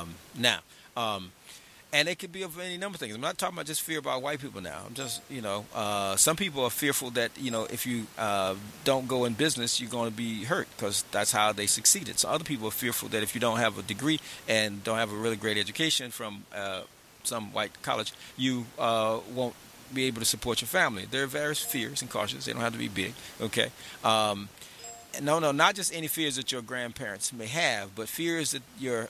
And it could be of any number of things. I'm not talking about just fear about white people now. I'm just, some people are fearful that, if you don't go in business, you're going to be hurt because that's how they succeeded. So other people are fearful that if you don't have a degree and don't have a really great education from some white college, you won't be able to support your family. There are various fears and cautions. They don't have to be big. Okay. No, not just any fears that your grandparents may have, but fears that your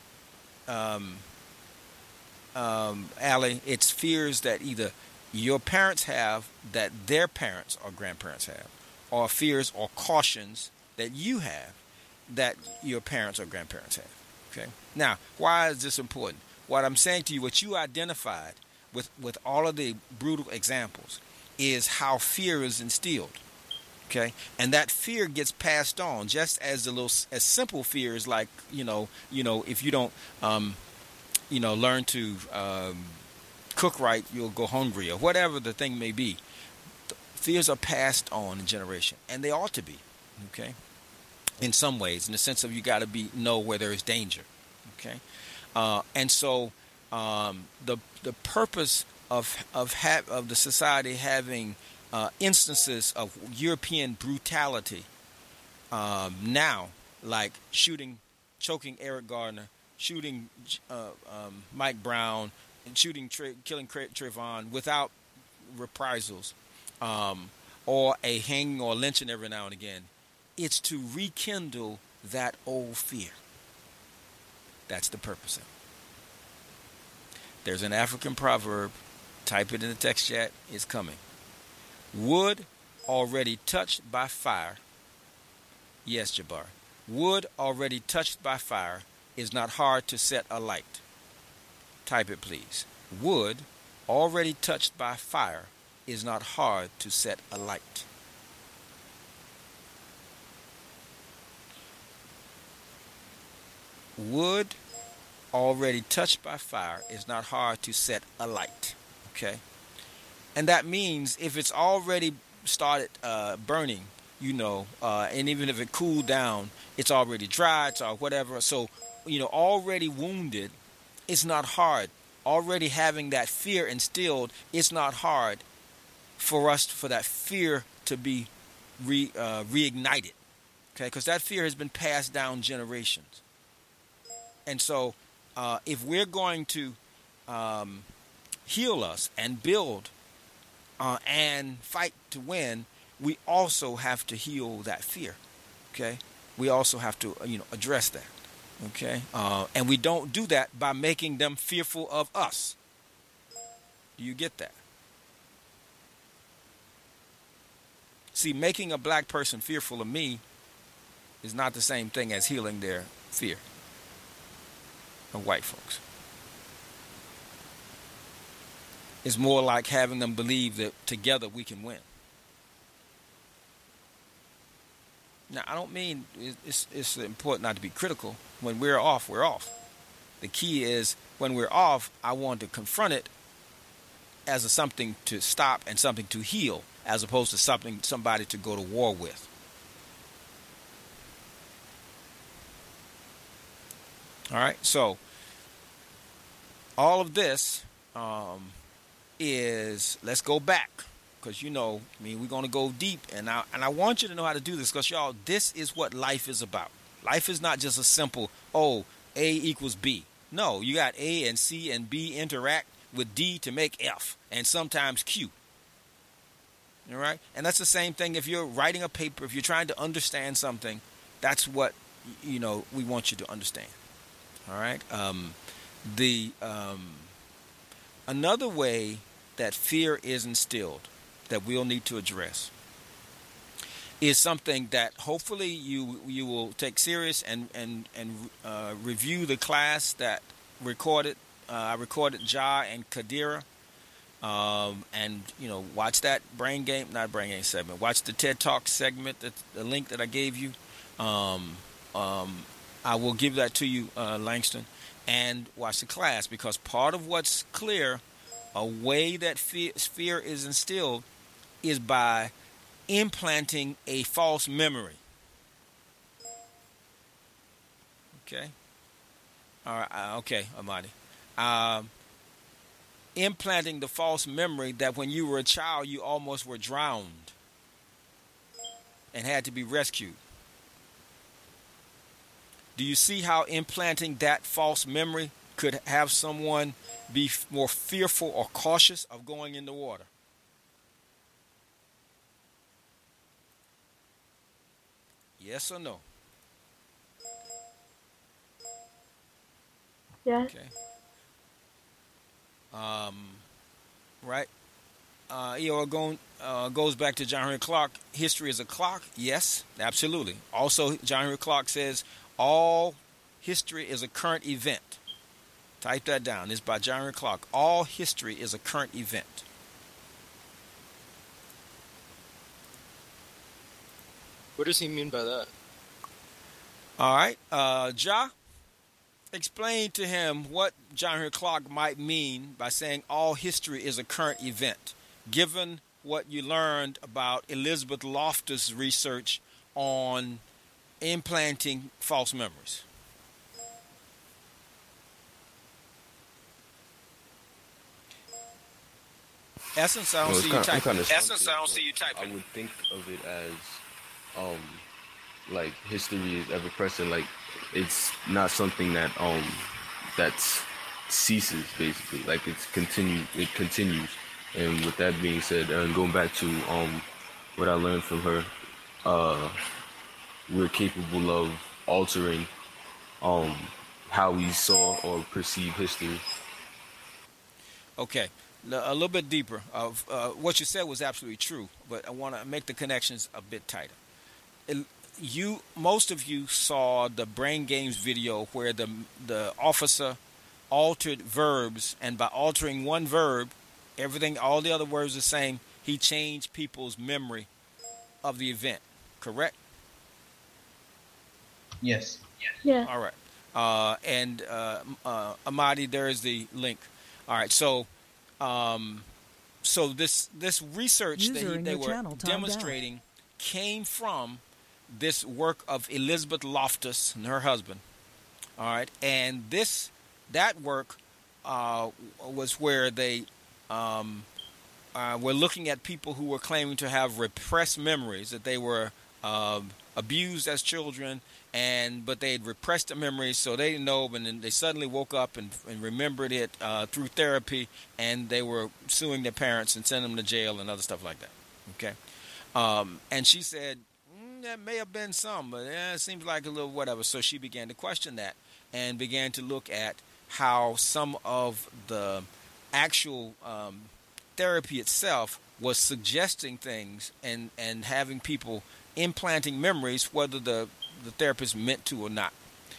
Allie, it's fears that either your parents have that their parents or grandparents have, or fears or cautions that you have that your parents or grandparents have. Okay. Now, why is this important? What I'm saying to you, what you identified with all of the brutal examples, is how fear is instilled. Okay, and that fear gets passed on, just as as simple fears like if you don't learn to cook right, you'll go hungry, or whatever the thing may be. Fears are passed on in generation, and they ought to be. Okay, in some ways, in the sense of you got to know where there is danger. Okay, and so the purpose of the society having instances of European brutality now, like choking Eric Gardner, shooting Mike Brown, and killing Trayvon without reprisals, or a hanging or lynching every now and again, it's to rekindle that old fear. That's the purpose of it. There's an African proverb. Type it in the text chat. It's coming. Wood already touched by fire. Yes, Jabbar. Wood already touched by fire is not hard to set alight. Type it, please. Wood already touched by fire is not hard to set alight. Wood already touched by fire is not hard to set alight. Okay? And that means if it's already started burning, and even if it cooled down, it's already dry, it's or whatever. So, already wounded, it's not hard. Already having that fear instilled, it's not hard for that fear to be reignited. Okay, because that fear has been passed down generations. And so, if we're going to heal us and build and fight to win, we also have to heal that fear. Okay, we also have to address that. Okay, and we don't do that by making them fearful of us. Do you get that? See, making a black person fearful of me is not the same thing as healing their fear of white folks. It's more like having them believe that together we can win. Now, I don't mean it's important not to be critical. When we're off, we're off. The key is when we're off, I want to confront it as something to stop and something to heal, as opposed to somebody to go to war with. All right, so all of this is, let's go back, because we're going to go deep, and I want you to know how to do this, because y'all, this is what life is about. Life is not just a simple, A equals B. No, you got A and C and B interact with D to make F, and sometimes Q. All right, and that's the same thing if you're writing a paper, if you're trying to understand something. That's what we want you to understand. All right. Another way that fear is instilled that we'll need to address is something that hopefully you will take serious and review the class that recorded. I recorded Ja and Kadira, and watch that not brain game segment. Watch the TED Talk segment, the link that I gave you. I will give that to you, Langston, and watch the class, because part of what's clear, a way that fear is instilled, is by implanting a false memory. Okay? All right. Okay, Amadi. Implanting the false memory that when you were a child, you almost were drowned and had to be rescued. Do you see how implanting that false memory could have someone be more fearful or cautious of going in the water? Yes or no? Yes. Okay. Right. Goes back to John Henry Clark. History is a clock. Yes, absolutely. Also, John Henry Clark says all history is a current event. Type that down. It's by John Henry Clark. All history is a current event. What does he mean by that? All right. Ja, explain to him what John Henry Clark might mean by saying all history is a current event, given what you learned about Elizabeth Loftus' research on implanting false memories. Essence, I don't see you typing. Essence, I don't see you typing. I would think of it as, like history is ever present. Like it's not something that ceases, basically. Like it continues. And with that being said, and going back to what I learned from her, we're capable of altering how we saw or perceive history. Okay, a little bit deeper. What you said was absolutely true, but I want to make the connections a bit tighter. Most of you saw the Brain Games video where the officer altered verbs, and by altering one verb, all the other words are the same. He changed people's memory of the event. Correct? Yes. Yeah. All right. And Amadi, there is the link. All right. So so this research that User in they your were channel timed out. demonstrating came from this work of Elizabeth Loftus and her husband. All right, and that work was where they were looking at people who were claiming to have repressed memories, that they were abused as children, but they had repressed the memories, so they didn't know, and then they suddenly woke up and remembered it through therapy, and they were suing their parents and sending them to jail and other stuff like that. Okay, and she said, that may have been some, but it seems like a little whatever. So she began to question that and began to look at how some of the actual therapy itself was suggesting things and having people implanting memories, whether the therapist meant to or not.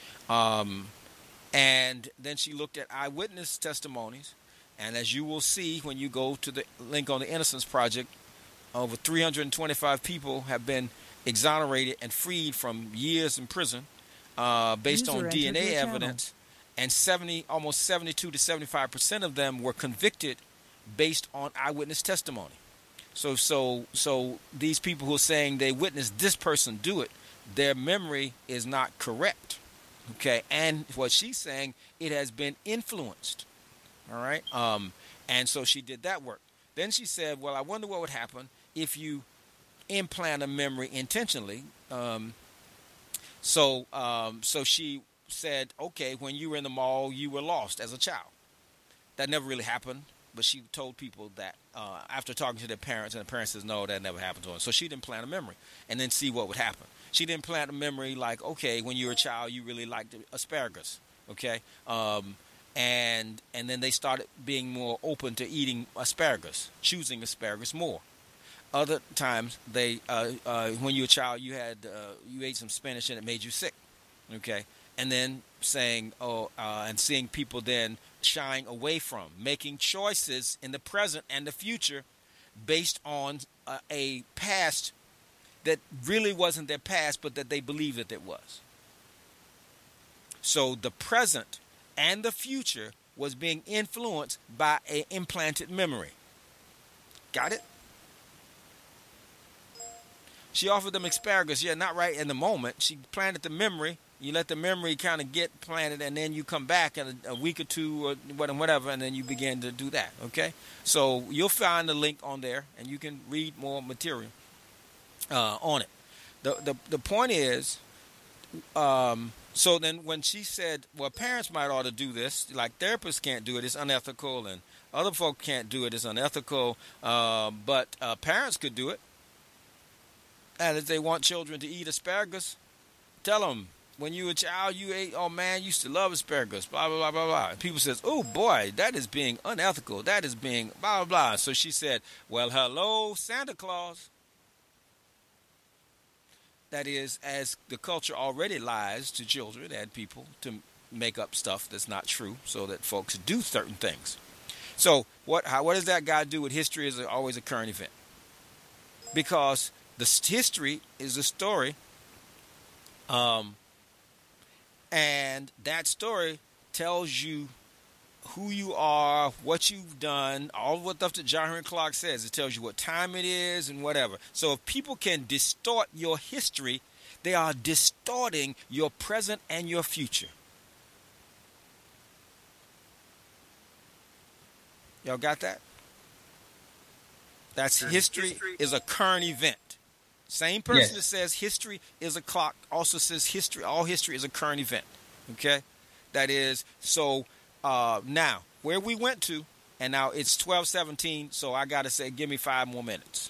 And then she looked at eyewitness testimonies. And as you will see when you go to the link on the Innocence Project, over 325 people have been exonerated and freed from years in prison based on DNA evidence. And almost 72 to 75% of them were convicted based on eyewitness testimony. So these people who are saying they witnessed this person do it, their memory is not correct. Okay, and what she's saying, it has been influenced. All right, and so she did that work. Then she said, well, I wonder what would happen if you implant a memory intentionally. So she said, okay, when you were in the mall, you were lost as a child. That never really happened, but she told people that after talking to their parents, and the parents says, no, that never happened to them. So she'd implant a memory and then see what would happen. She'd implant a memory like, okay, when you were a child, you really liked asparagus, okay? And then they started being more open to eating asparagus, choosing asparagus more. Other times, when you were a child, you ate some spinach and it made you sick, okay? And then and seeing people then shying away from, making choices in the present and the future based on a past that really wasn't their past, but that they believed that it was. So the present and the future was being influenced by an implanted memory. Got it? She offered them asparagus. Yeah, not right in the moment. She planted the memory. You let the memory kind of get planted, and then you come back in a week or two or whatever, and then you begin to do that, okay? So you'll find the link on there, and you can read more material on it. The point is, so then when she said, well, parents might ought to do this, like therapists can't do it, it's unethical, and other folk can't do it, it's unethical, but parents could do it. And if they want children to eat asparagus, tell them, when you were a child, you ate, oh man, you used to love asparagus, blah, blah, blah, blah, blah. And people says, oh boy, that is being unethical. That is being blah, blah, blah. So she said, well, hello, Santa Claus. That is, as the culture already lies to children and people to make up stuff that's not true so that folks do certain things. So what does that got to do with history as always a current event? Because the history is a story, and that story tells you who you are, what you've done, all what stuff that John Henry Clark says. It tells you what time it is and whatever. So if people can distort your history, they are distorting your present and your future. Y'all got that? That's history is a current event. Same person that says history is a clock also says all history is a current event. Okay? That is, so now, where we went to, and now it's 12:17, so I got to say, give me 5 more minutes.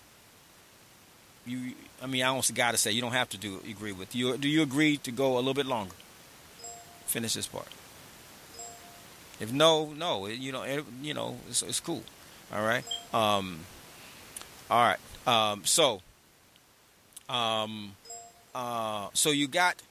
I don't got to say, you don't have to agree with. Do you agree to go a little bit longer? Finish this part. If no, it's cool. All right? All right. So you got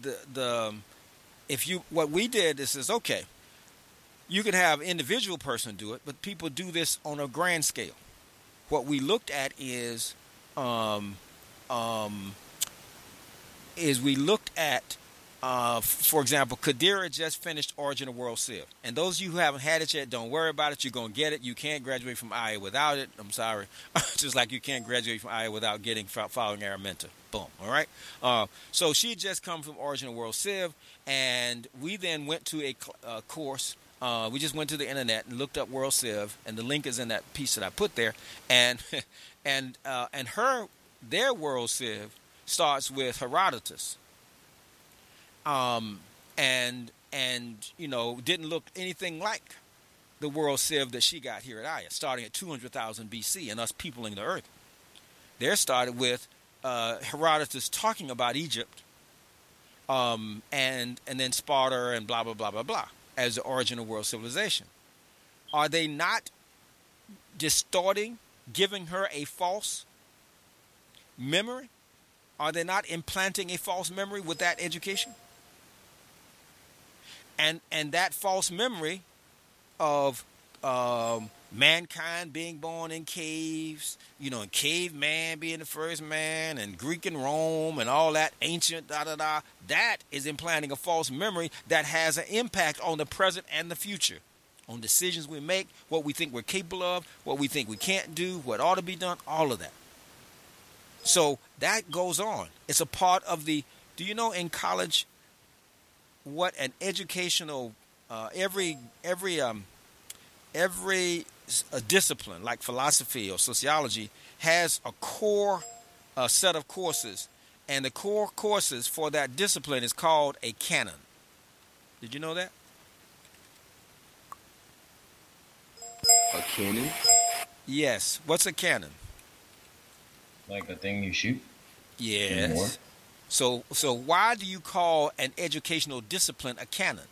what we did is okay, you can have individual person do it, but people do this on a grand scale. What we looked at is we looked at For example, Kadira just finished Origin of World Civ. And those of you who haven't had it yet, don't worry about it. You're going to get it. You can't graduate from IA without it. I'm sorry. Just like you can't graduate from IA without following Araminta. Boom. All right? So she had just come from Origin of World Civ, and we then went to a course. We just went to the internet and looked up World Civ, and the link is in that piece that I put there. And their World Civ starts with Herodotus. And didn't look anything like the World Civ that she got here at Aya, starting at 200,000 BC and us peopling the earth. There started with Herodotus talking about Egypt, and then Sparta and blah blah blah blah blah as the origin of world civilization. Are they not distorting, giving her a false memory? Are they not implanting a false memory with that education? And that false memory of mankind being born in caves, and caveman being the first man, and Greek and Rome and all that ancient that is implanting a false memory that has an impact on the present and the future, on decisions we make, what we think we're capable of, what we think we can't do, what ought to be done, all of that. So that goes on. It's a part of do you know in college what an educational every discipline like philosophy or sociology has a core set of courses, and the core courses for that discipline is called a canon. Did you know that? A canon? Yes. What's a canon? Like a thing you shoot? Yes. So why do you call an educational discipline a canon?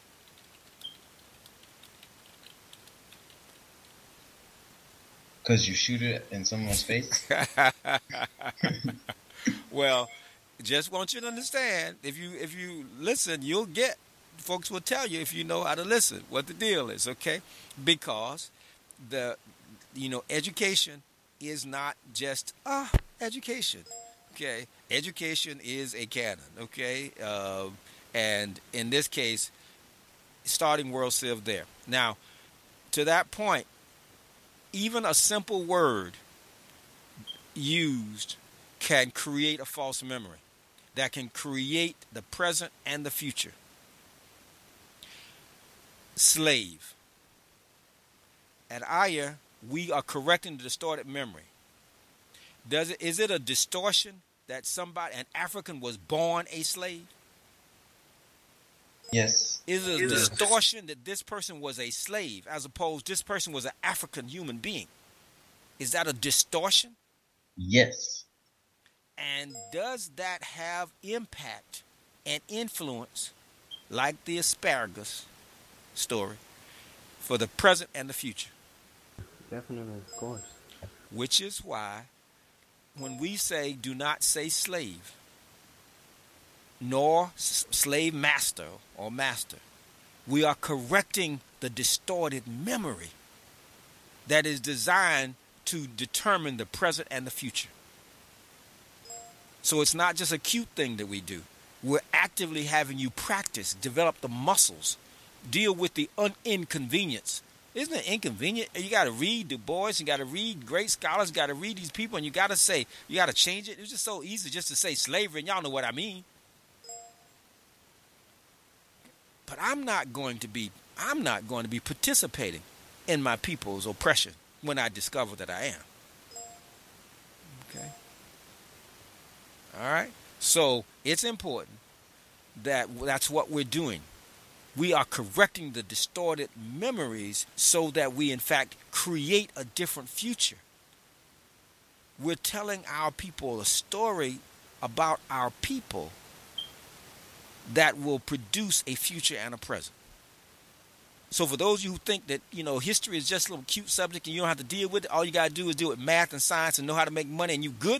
Because you shoot it in someone's face? Well, just want you to understand, if you listen, you'll get, folks will tell you if you know how to listen, what the deal is, okay? Because education is not just education. Okay, education is a canon. Okay, and in this case, starting World Civ there. Now, to that point, even a simple word used can create a false memory that can create the present and the future. Slave. At Aya, we are correcting the distorted memory. Is it a distortion that an African was born a slave? Yes. Is it a distortion that this person was a slave as opposed this person was an African human being? Is that a distortion? Yes. And does that have impact and influence, like the asparagus story, for the present and the future? Definitely, of course. Which is why when we say do not say slave, nor slave master or master, we are correcting the distorted memory that is designed to determine the present and the future. So it's not just a cute thing that we do. We're actively having you practice, develop the muscles, deal with the inconvenience. Isn't it inconvenient? You got to read Du Bois, you got to read great scholars, you got to read these people, and you got to change it. It's just so easy just to say slavery, and y'all know what I mean. But I'm not going to be participating in my people's oppression when I discover that I am. Okay? All right? So it's important that's what we're doing. We are correcting the distorted memories so that we, in fact, create a different future. We're telling our people a story about our people that will produce a future and a present. So for those of you who think that, history is just a little cute subject and you don't have to deal with it, all you got to do is deal with math and science and know how to make money and you good,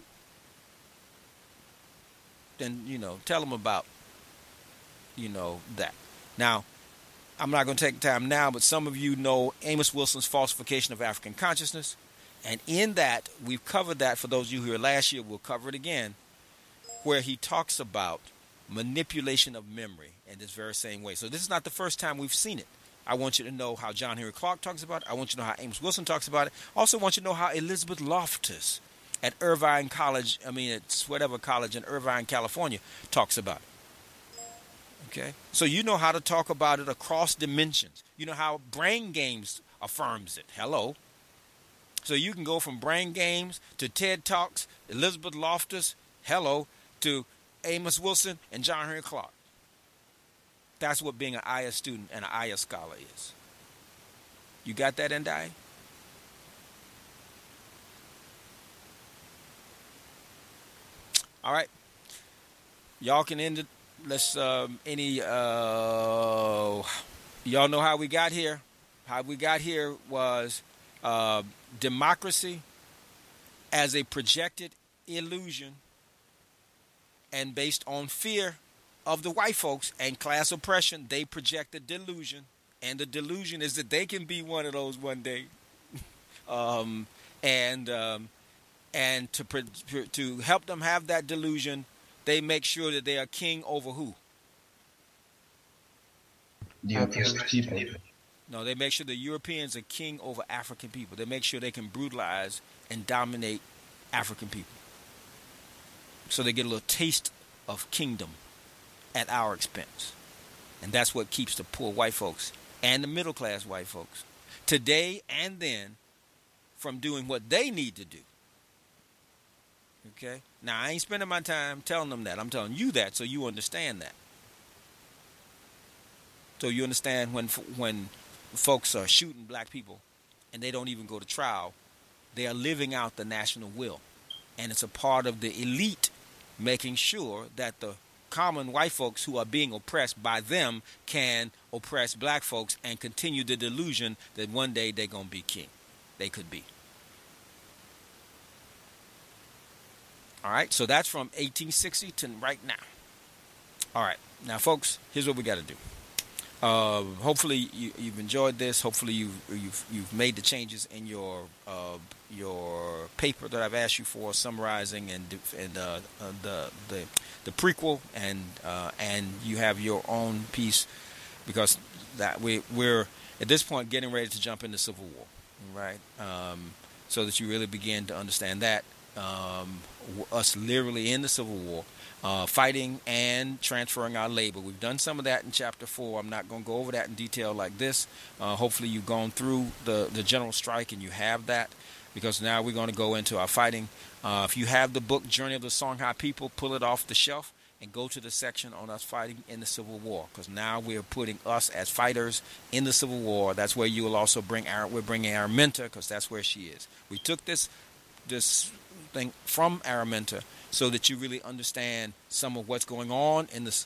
then, tell them about, that. Now, I'm not going to take time now, but some of you know Amos Wilson's Falsification of African Consciousness. And in that, we've covered that. For those of you who were last year, we'll cover it again, where he talks about manipulation of memory in this very same way. So this is not the first time we've seen it. I want you to know how John Henry Clark talks about it. I want you to know how Amos Wilson talks about it. Also want you to know how Elizabeth Loftus at Irvine College, it's whatever college in Irvine, California, talks about it. Okay? So you know how to talk about it across dimensions. You know how Brain Games affirms it. Hello. So you can go from Brain Games to TED Talks, Elizabeth Loftus, hello, to Amos Wilson and John Henry Clark. That's what being an Aya student and an Aya scholar is. You got that, Ndai? All right. Y'all can end it. Let's, y'all know how we got here? How we got here was democracy as a projected illusion and based on fear of the white folks and class oppression, they project a delusion, and the delusion is that they can be one of those one day, and to help them have that delusion, they make sure that they are king over who? The oppressed people. No, they make sure the Europeans are king over African people. They make sure they can brutalize and dominate African people, so they get a little taste of kingdom at our expense. And that's what keeps the poor white folks and the middle class white folks today and then from doing what they need to do. Okay? Now, I ain't spending my time telling them that. I'm telling you that so you understand that. So you understand when folks are shooting black people and they don't even go to trial, they are living out the national will. And it's a part of the elite making sure that the common white folks who are being oppressed by them can oppress black folks and continue the delusion that one day they're going to be king. They could be. All right, so that's from 1860 to right now. All right, now folks, here's what we got to do. Hopefully you've enjoyed this. Hopefully you've made the changes in your paper that I've asked you for, summarizing and the prequel, and you have your own piece, because that we're at this point getting ready to jump into Civil War, right? So that you really begin to understand that us literally in the Civil War. Fighting and transferring our labor. We've done some of that in Chapter 4. I'm not going to go over that in detail like this. Hopefully you've gone through the general strike and you have that, because now we're going to go into our fighting. If you have the book Journey of the Songhai People, pull it off the shelf and go to the section on us fighting in the Civil War, because now we're putting us as fighters in the Civil War. That's where you will also we're bringing Araminta, because that's where she is. We took this thing from Araminta so that you really understand some of what's going on in this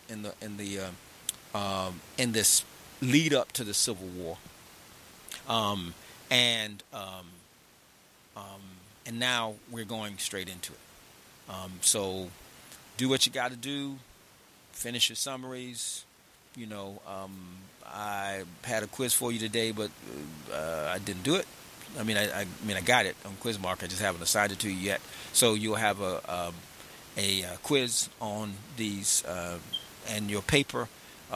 lead up to the Civil War, and now we're going straight into it. So do what you got to do. Finish your summaries. I had a quiz for you today, but I didn't do it. I got it on Quizmark. I just haven't assigned it to you yet. So you'll have a quiz on these and your paper.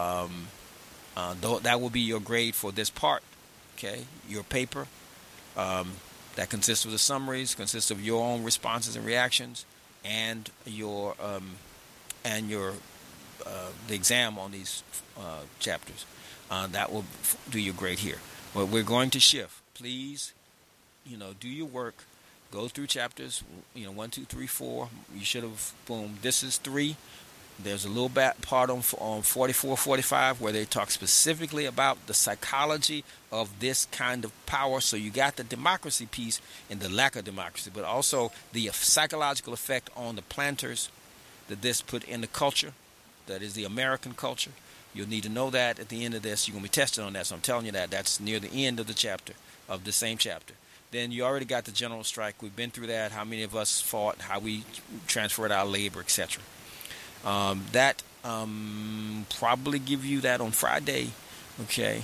That will be your grade for this part. Okay, your paper that consists of the summaries, consists of your own responses and reactions, and the exam on these chapters. That will do your grade here. But we're going to shift. Please, do your work. Go through chapters, 1, 2, 3, 4. You should have, boom. This is 3. There's a little part on 44, 45 where they talk specifically about the psychology of this kind of power. So you got the democracy piece and the lack of democracy, but also the psychological effect on the planters that this put in the culture, that is the American culture. You'll need to know that at the end of this. You're going to be tested on that, so I'm telling you that. That's near the end of the chapter, of the same chapter. Then you already got the general strike. We've been through that, how many of us fought, how we transferred our labor, etc. That probably give you that on Friday, okay?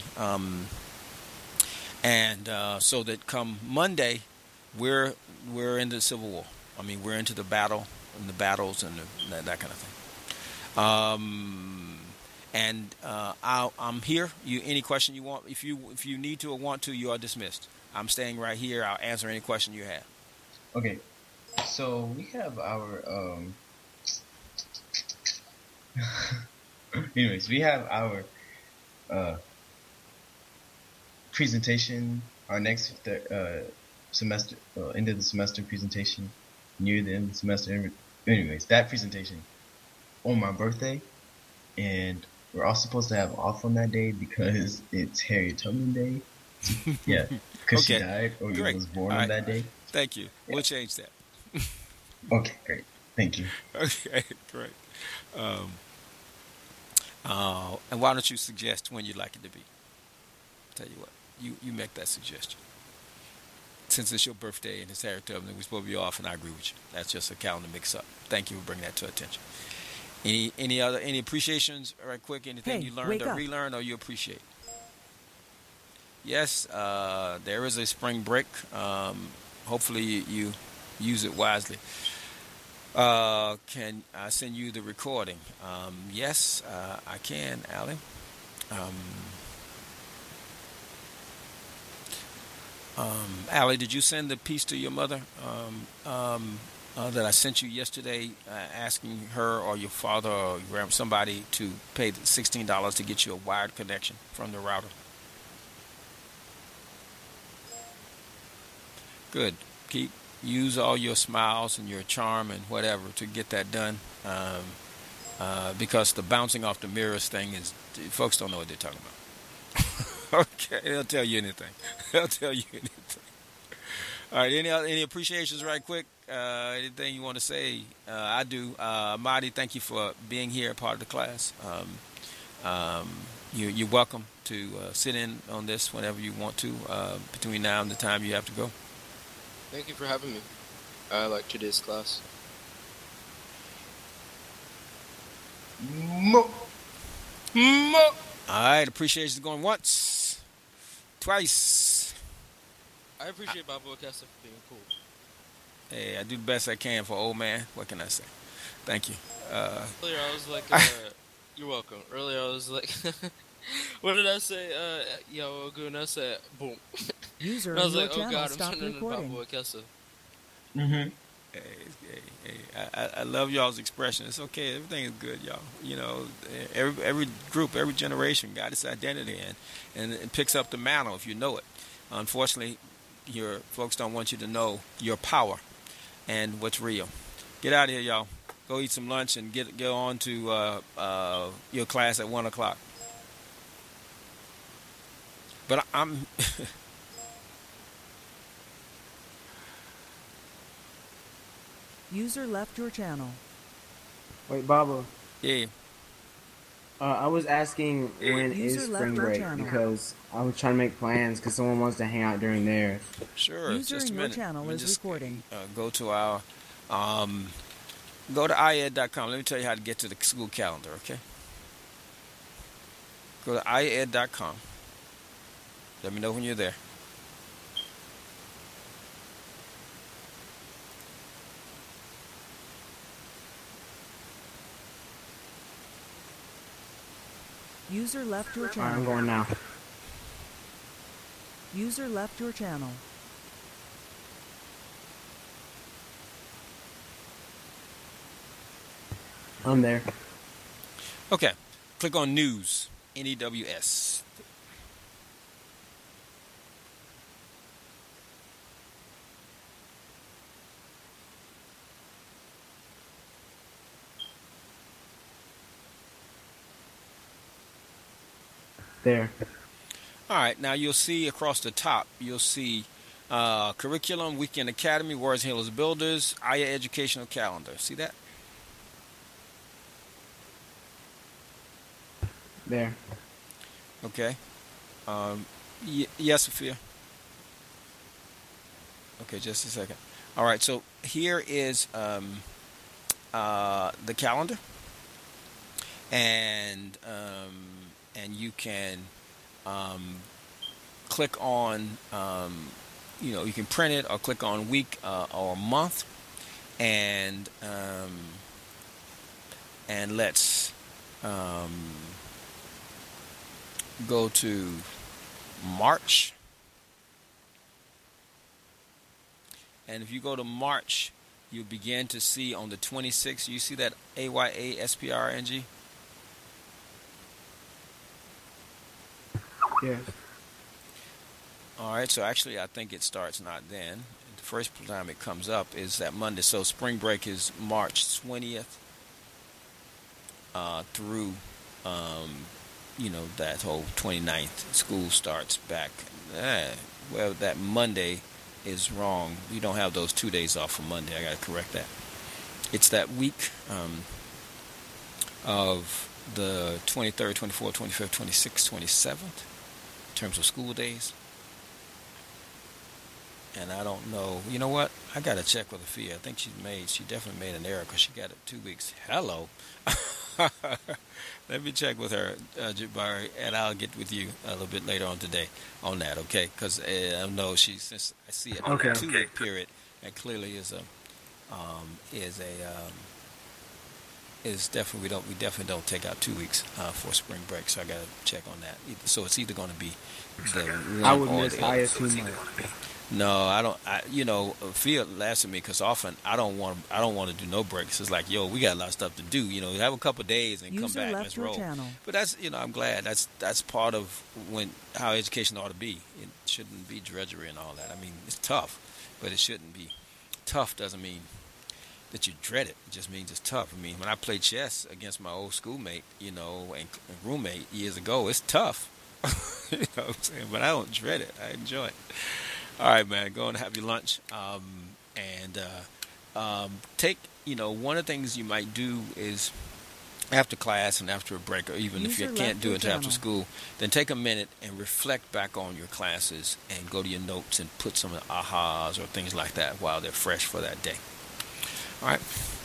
So that come Monday, we're into the Civil War. We're into the battle and the battles and that kind of thing. And I'm here. Any question you want, if you need to or want to, you are dismissed. I'm staying right here. I'll answer any question you have. Okay, so we have our anyways, we have our uh, presentation, our next semester, end of the semester presentation, near the end of the semester. Anyways, that presentation on my birthday, and we're all supposed to have off on that day because it's Harriet Tubman Day. Yeah, because she died or Great. was born All on right. that day. Thank you. We'll change that. Okay, great. Thank you. Okay, great. And why don't you suggest when you'd like it to be? Tell you what, you make that suggestion. Since it's your birthday and it's Harriet Tubman, we're supposed to be off, and I agree with you. That's just a calendar mix-up. Thank you for bringing that to attention. Any appreciations, right quick? Anything you learned or relearned or you appreciate? Yes, there is a spring break. Hopefully you use it wisely. Can I send you the recording? Yes, I can, Allie. Allie, did you send the piece to your mother that I sent you yesterday, asking her or your father or somebody to pay the $16 to get you a wired connection from the router? Good. Use all your smiles and your charm and whatever to get that done, because the bouncing off the mirrors thing is, folks don't know what they're talking about. Okay, they'll tell you anything. They'll tell you anything. All right, any appreciations right quick? Anything you want to say? I do. Marty, thank you for being here, part of the class. You're welcome to sit in on this whenever you want to, between now and the time you have to go. Thank you for having me. I like today's class. All right, appreciation going once, twice. I appreciate Bob Okessa for being cool. Hey, I do the best I can for old man. What can I say? Thank you. Earlier I was like, you're welcome. Earlier I was like, what did I say? Yo, Ogun, I said, boom. User and I was in like, your oh channel God, I'm stopped turning into recording. Bob Okessa. Mm-hmm. Hey, I love y'all's expression. It's okay. Everything is good, y'all. You know, every group, every generation got its identity, and it picks up the mantle if you know it. Unfortunately, your folks don't want you to know your power and what's real. Get out of here, y'all. Go eat some lunch and go on to your class at 1 o'clock. But I'm... User left your channel. Wait, Baba. Yeah. I was asking when is User left spring your break channel. because I was trying to make plans because someone wants to hang out during theirs. Sure. User just a in your minute. channel Let me is just, recording. Go to our... go to ied.com. Let me tell you how to get to the school calendar, okay? Go to ied.com. Let me know when you're there. User left your Alright, channel. I'm going now. User left your channel. I'm there. Okay. Click on News. NEWS. There. All right. Now you'll see across the top, you'll see Curriculum, Weekend Academy, Warriors and Healers Builders, IA Educational Calendar. See that? There. Okay. Yes, Sophia. Okay, just a second. All right, so here is the calendar, and you can click on, you can print it or click on week or month, and let's go to March. And if you go to March, you begin to see on the 26th, you see that AYASPRNG? Yes. All right, so actually I think it starts not then. The first time it comes up is that Monday. So spring break is March 20th through, that whole 29th. School starts back. Well, that Monday is wrong. You don't have those 2 days off for Monday. I got to correct that. It's that week of the 23rd, 24th, 25th, 26th, 27th in terms of school days. And I don't know. You know what? I got to check with Afia. I think she definitely made an error because she got it 2 weeks. Hello. Let me check with her, Jabari, and I'll get with you a little bit later on today on that, okay? Because I know since I see it Okay. 2 week period, that clearly is definitely we definitely don't take out 2 weeks for spring break. So I got to check on that. So it's either going to be the one I would or miss the other. ISU month. No, I don't. Phil laughs at me because often I don't want to do no breaks. It's like, yo, we got a lot of stuff to do. Have a couple of days and come User back. left Let's your roll. channel. But that's, I'm glad. That's part of how education ought to be. It shouldn't be drudgery and all that. I mean, it's tough, but it shouldn't be. Tough doesn't mean that you dread it. It just means it's tough. I mean, when I played chess against my old schoolmate, and roommate years ago, it's tough. You know what I'm saying? But I don't dread it. I enjoy it. All right, man, go and have your lunch. Take, one of the things you might do is after class and after a break, or even if you can't do it until after school, then take a minute and reflect back on your classes and go to your notes and put some ahas or things like that while they're fresh for that day. All right.